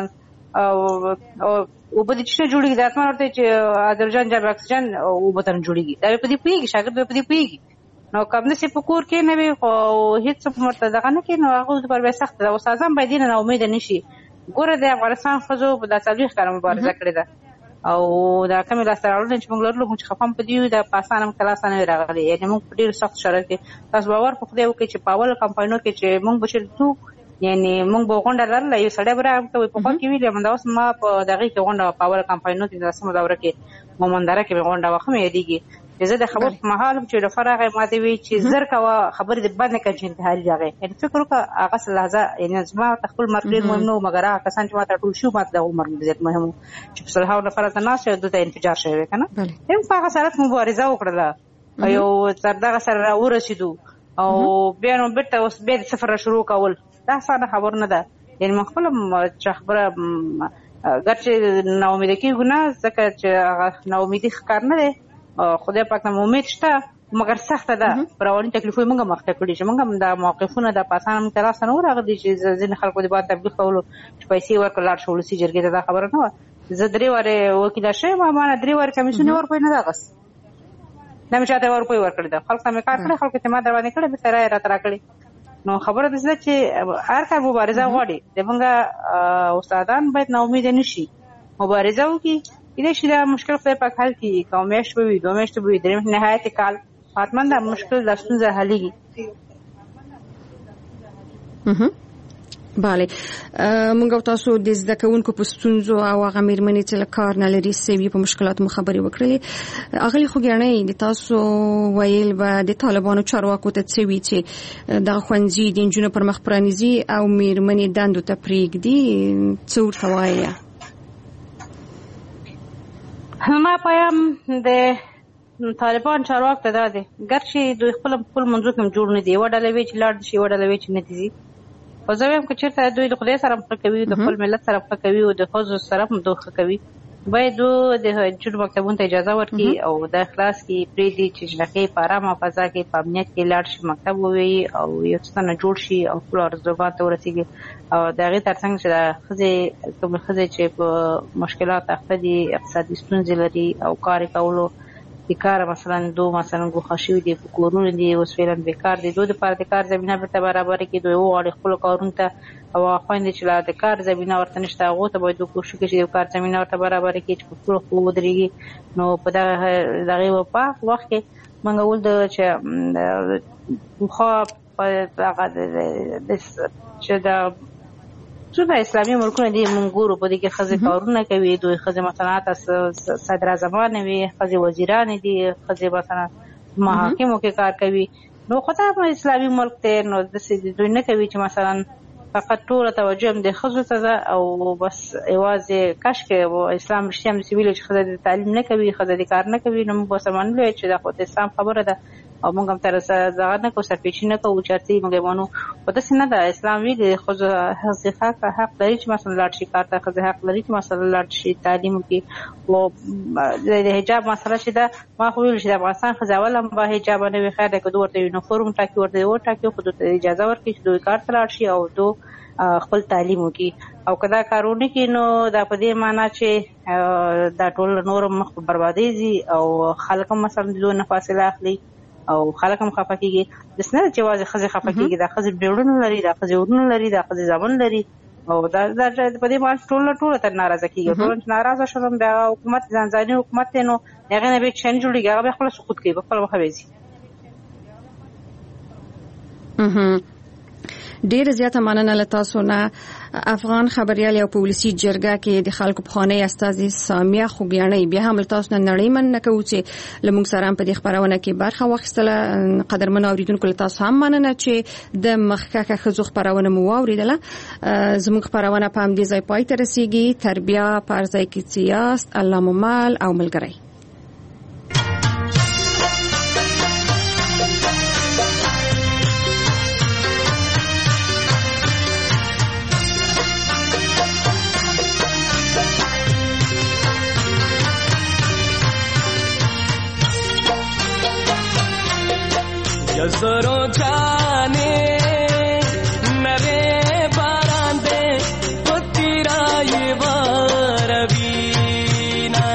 اوبه د چینه جوړېږي د اتمان ورته چې هایدروجن جب اکسیجن اوبه ته نه جوړېږي دا په دې پوهېږي شاګرد به په دې پوهېږي نو که همداسې په کور کې نه وي خو هېڅ ورته دغه نه کوي نو هغوی لپاره بیا سخته ده استادان باید دې نه ناامیده نه شي ګوره د افغانستان ښځو دا څلوېښت کاله مبارزه کړې ده او دا کمې لاسته راوړنې چې موږ لرلو موږ چې خفه هم په دې وي دا په اسانه موږ ته لاسته نه وي راغلې یعنې موږ په ډېرو سختو شرایطو کې تاسو باور په خدای وکړئ چې په اولو کمپاینونو کې چې موږ به چېرته ځو یعنې موږ به غونډه لرله یو سړی به راغی ته وایي پخوا کې ویلې همدا اوس ما په دغې کې غونډه په اولو کمپاینونو کې د لسمه دوره کې مومندره کې مې غونډه وه ښه مې یادېږي چې زه د خبر په مهال چې ډفه راغی ما ته وایي چې زر کوه خبرې دې بند نه کړه چې انتحاري راغی یعنې فکر وکړه هغسې لحظه یعنې زما ته خپل مرګ ډېر مهم نه و مګر هغه کسان چې ما ته ټول شي ما ته د هغو مرګ زیات مهم و چې په صلحاو نفر ته ناست یو دلته انفجار شوی وی که نه هم په هغه سره مبارزه وکړله یو تر دغه سره راورسېدو او بیا نو بېرته اوس بیا د صفر را شروع کول دا اسانه خبر نه ده یعنې ما خپله چې خبره ګر چې ناامیده کېږو نه ځکه چې هغه ناامیدي ښه کار نه دی خدای پاک نه امید شته مګر سخته ده پر اولین تکلیفونه موږ مخته کړي چې موږ هم دا موقفونه د پاسانه موږ ته لاسته نه ورغلي چې ځینې خلکو د باید تبلیغ کولو چې پیسې ورکړه لاړ شو ولسي جرګې ته دا خبره نه وه زه درې وارې وکیله شوې ما ما نه درې وارې کمیسیون یې ورکوی نه ده اخیست دا مې چاته ورکوی ورکړې ده خلکو ته مې کار کړی خلکو ته ما در باندې کړی بېرته رایې راته راکړې نو خبره داسې ده چې هر کار مبارزه غواړي زموږ استادان باید ناامیده نه شي مبارزه وکړي کېدای شي دا مشکل خدای پاک حل کړي که میاشت به وي دوه میاشتې به وي درې نهایت کال حتما دا مشکل دا ستونزه حلېږي. بله موږ تاسو د زده کوونکو په ستونزو او هغه مېرمنې چې له کار نه لري سوي په مشکلاتو خبرې وکړلې اغلي خو ګڼئ د تاسو ویل به د طالبانو چارواکو ته څه وي چې دغه ښوونځي د نجونو پر مخ پرانیزي او مېرمنې دندو ته پرېږدي څه ورته وایه؟ ما پایم د طالبان چارواک ته دا دی ګرچې دوی خپل خپل منځو کې هم جوړ نه دي یوه ډله وي چې لاړ شي یوه ډله وي چې نه دي ځي خو زه وایم که چېرته دوی د خدای سره هم ښه کوي د خپل ملت سره هم ښه کوي او د ښځو سره هم دوی ښه کوي باید د جوړ مکتبونو ته اجازه ورکړي او د اخلاص کې پریدي چې جنکې په آرامه فضا کې په امنیت کې لاړ شي مکتب ووي او یو څه نه جوړ شي او خپل ارزوګانو ته ورسیږي او د هغې ترڅنګ چې د ښځې کومې ښځې چې په مشکلات اخته دي اقتصادي ستونزې لري او کار کولو بیکار مثلا دو مثلا ګوښه شوي دي په کورونو دي اوس فعلا بیکار دي دوی دپاره د کار زمینه بیرته برابره کړي دوی وغواړي خپلو کارونو ته او خویندې چې لا د کار زمینه ورته نشته هغو ته باید کوشش وکړي چې د کار زمینه ورته برابره کړي چې په خپلو پښو ودرېږي نو په دغه دغې په وخت کې موږ ول د چې پخوا په هغه چې د څومره اسلامي ملکونه دي موږ ګورو په دې کې ښځې کارونه کوي دوی ښځې مثلا هلته صدراعظمانې وي ښځې وزیرانې دي ښځې مثلا محاکمو کې کار کوي نو خو دا اسلامي ملک دی نو داسې دوی نه کوي چې مثلا فقط ټوله توجه هم د ښځو ته ده او بس یوازې کاشکې اسلام رښتیا هم داسې ویلي چې ښځه د تعلیم نه کوي ښځه د کار نه کوي نو موږ به منلو چې دا خو د اسلام خبره ده او موږ هم تر اوسه دغه نه کوو سرپېچي نه کوو چېرته موږ یې منو خو داسې نه ده اسلام ویلي ښځو ښځې حق حق لري چې مثلا لاړ شي کار ته ښځې حق لري چې مثلا لاړ شي تعلیم وکړي او د حجاب مسله چې ده ما خو ویلو چې د افغانستان ښځې اول هم به حجاب نه وي خیر دی که دوی ورته یونیفورم ټاکي ورته وټاکي خو دوی ته اجازه ورکړي چې دوی کار ته لاړ شي او دو خپل تعلیم وکړي او که دا کارونه کوي نو دا په دې معنا چې دا ټول نور مخ په بربادۍ ځي او خلک هم مثلا د دوی نه فاصله اخلي او خلک هم خفه کېږي داسې نه ده چې یوازې ښځې خفه کېږي دا ښځې بیړونه لري دا ښځې ورونه لري دا ښځې زامن لري او دا په دې باندې ټوله ټوله تر ناراضه کېږي ټوله چې ناراضه شول هم بیا حکومت ځانځاني حکومت دی نو د هغې نه بیا چې نه جوړېږي هغه بیا خپله سقوط کوي په خپله مخه بیا ځي ډیر زیاته مننه له تاسو نه افغان خبريال او پولیسي جرګه کې د خلکو پخوانی استاذ سامیه خوګیانۍ بیا هم له تاسو نه نړۍ من نه کوو چې لمونږ سره په دې خبرونه کې برخه واخیستله قدرمن اوریدونکو له تاسو هم مننه چې د مخککه خزو خبرونه مو واوریدله زموږ خبرونه په هم دې ځای پای ته رسیږي تربیه پر ځای کې سیاست الله ممال او ملګری जरो जाने नरे बारांदे पतिरा ये वारवीना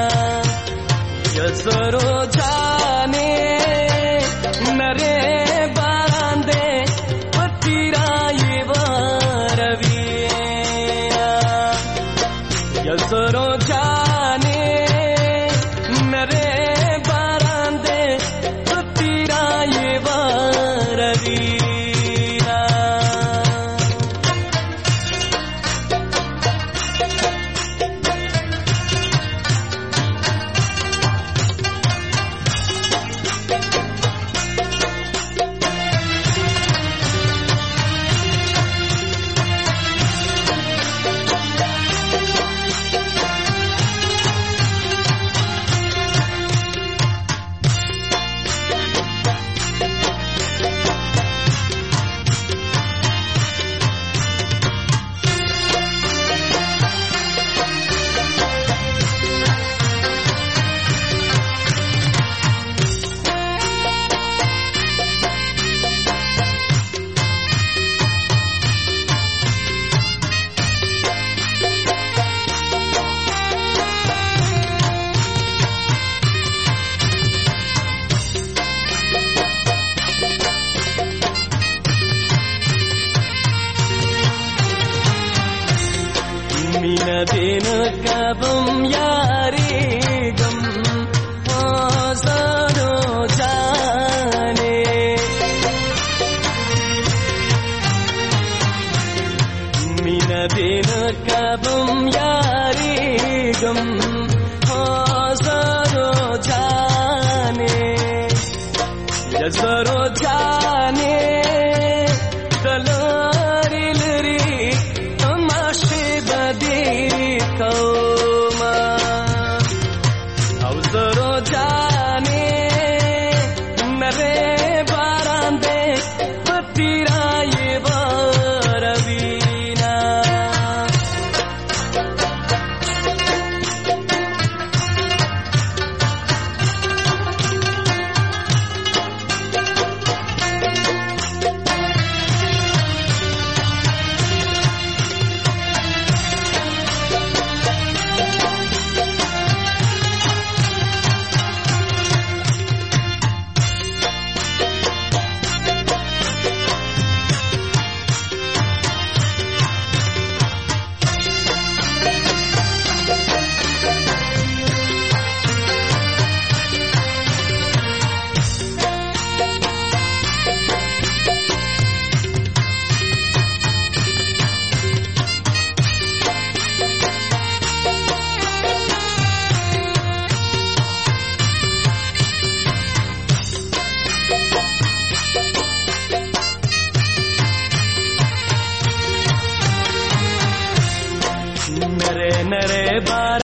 जरो जाने नरे बारांदे पतिरा ये वारवीना जरो जाने नरे बारांदे पतिरा ये दिन कबम यारी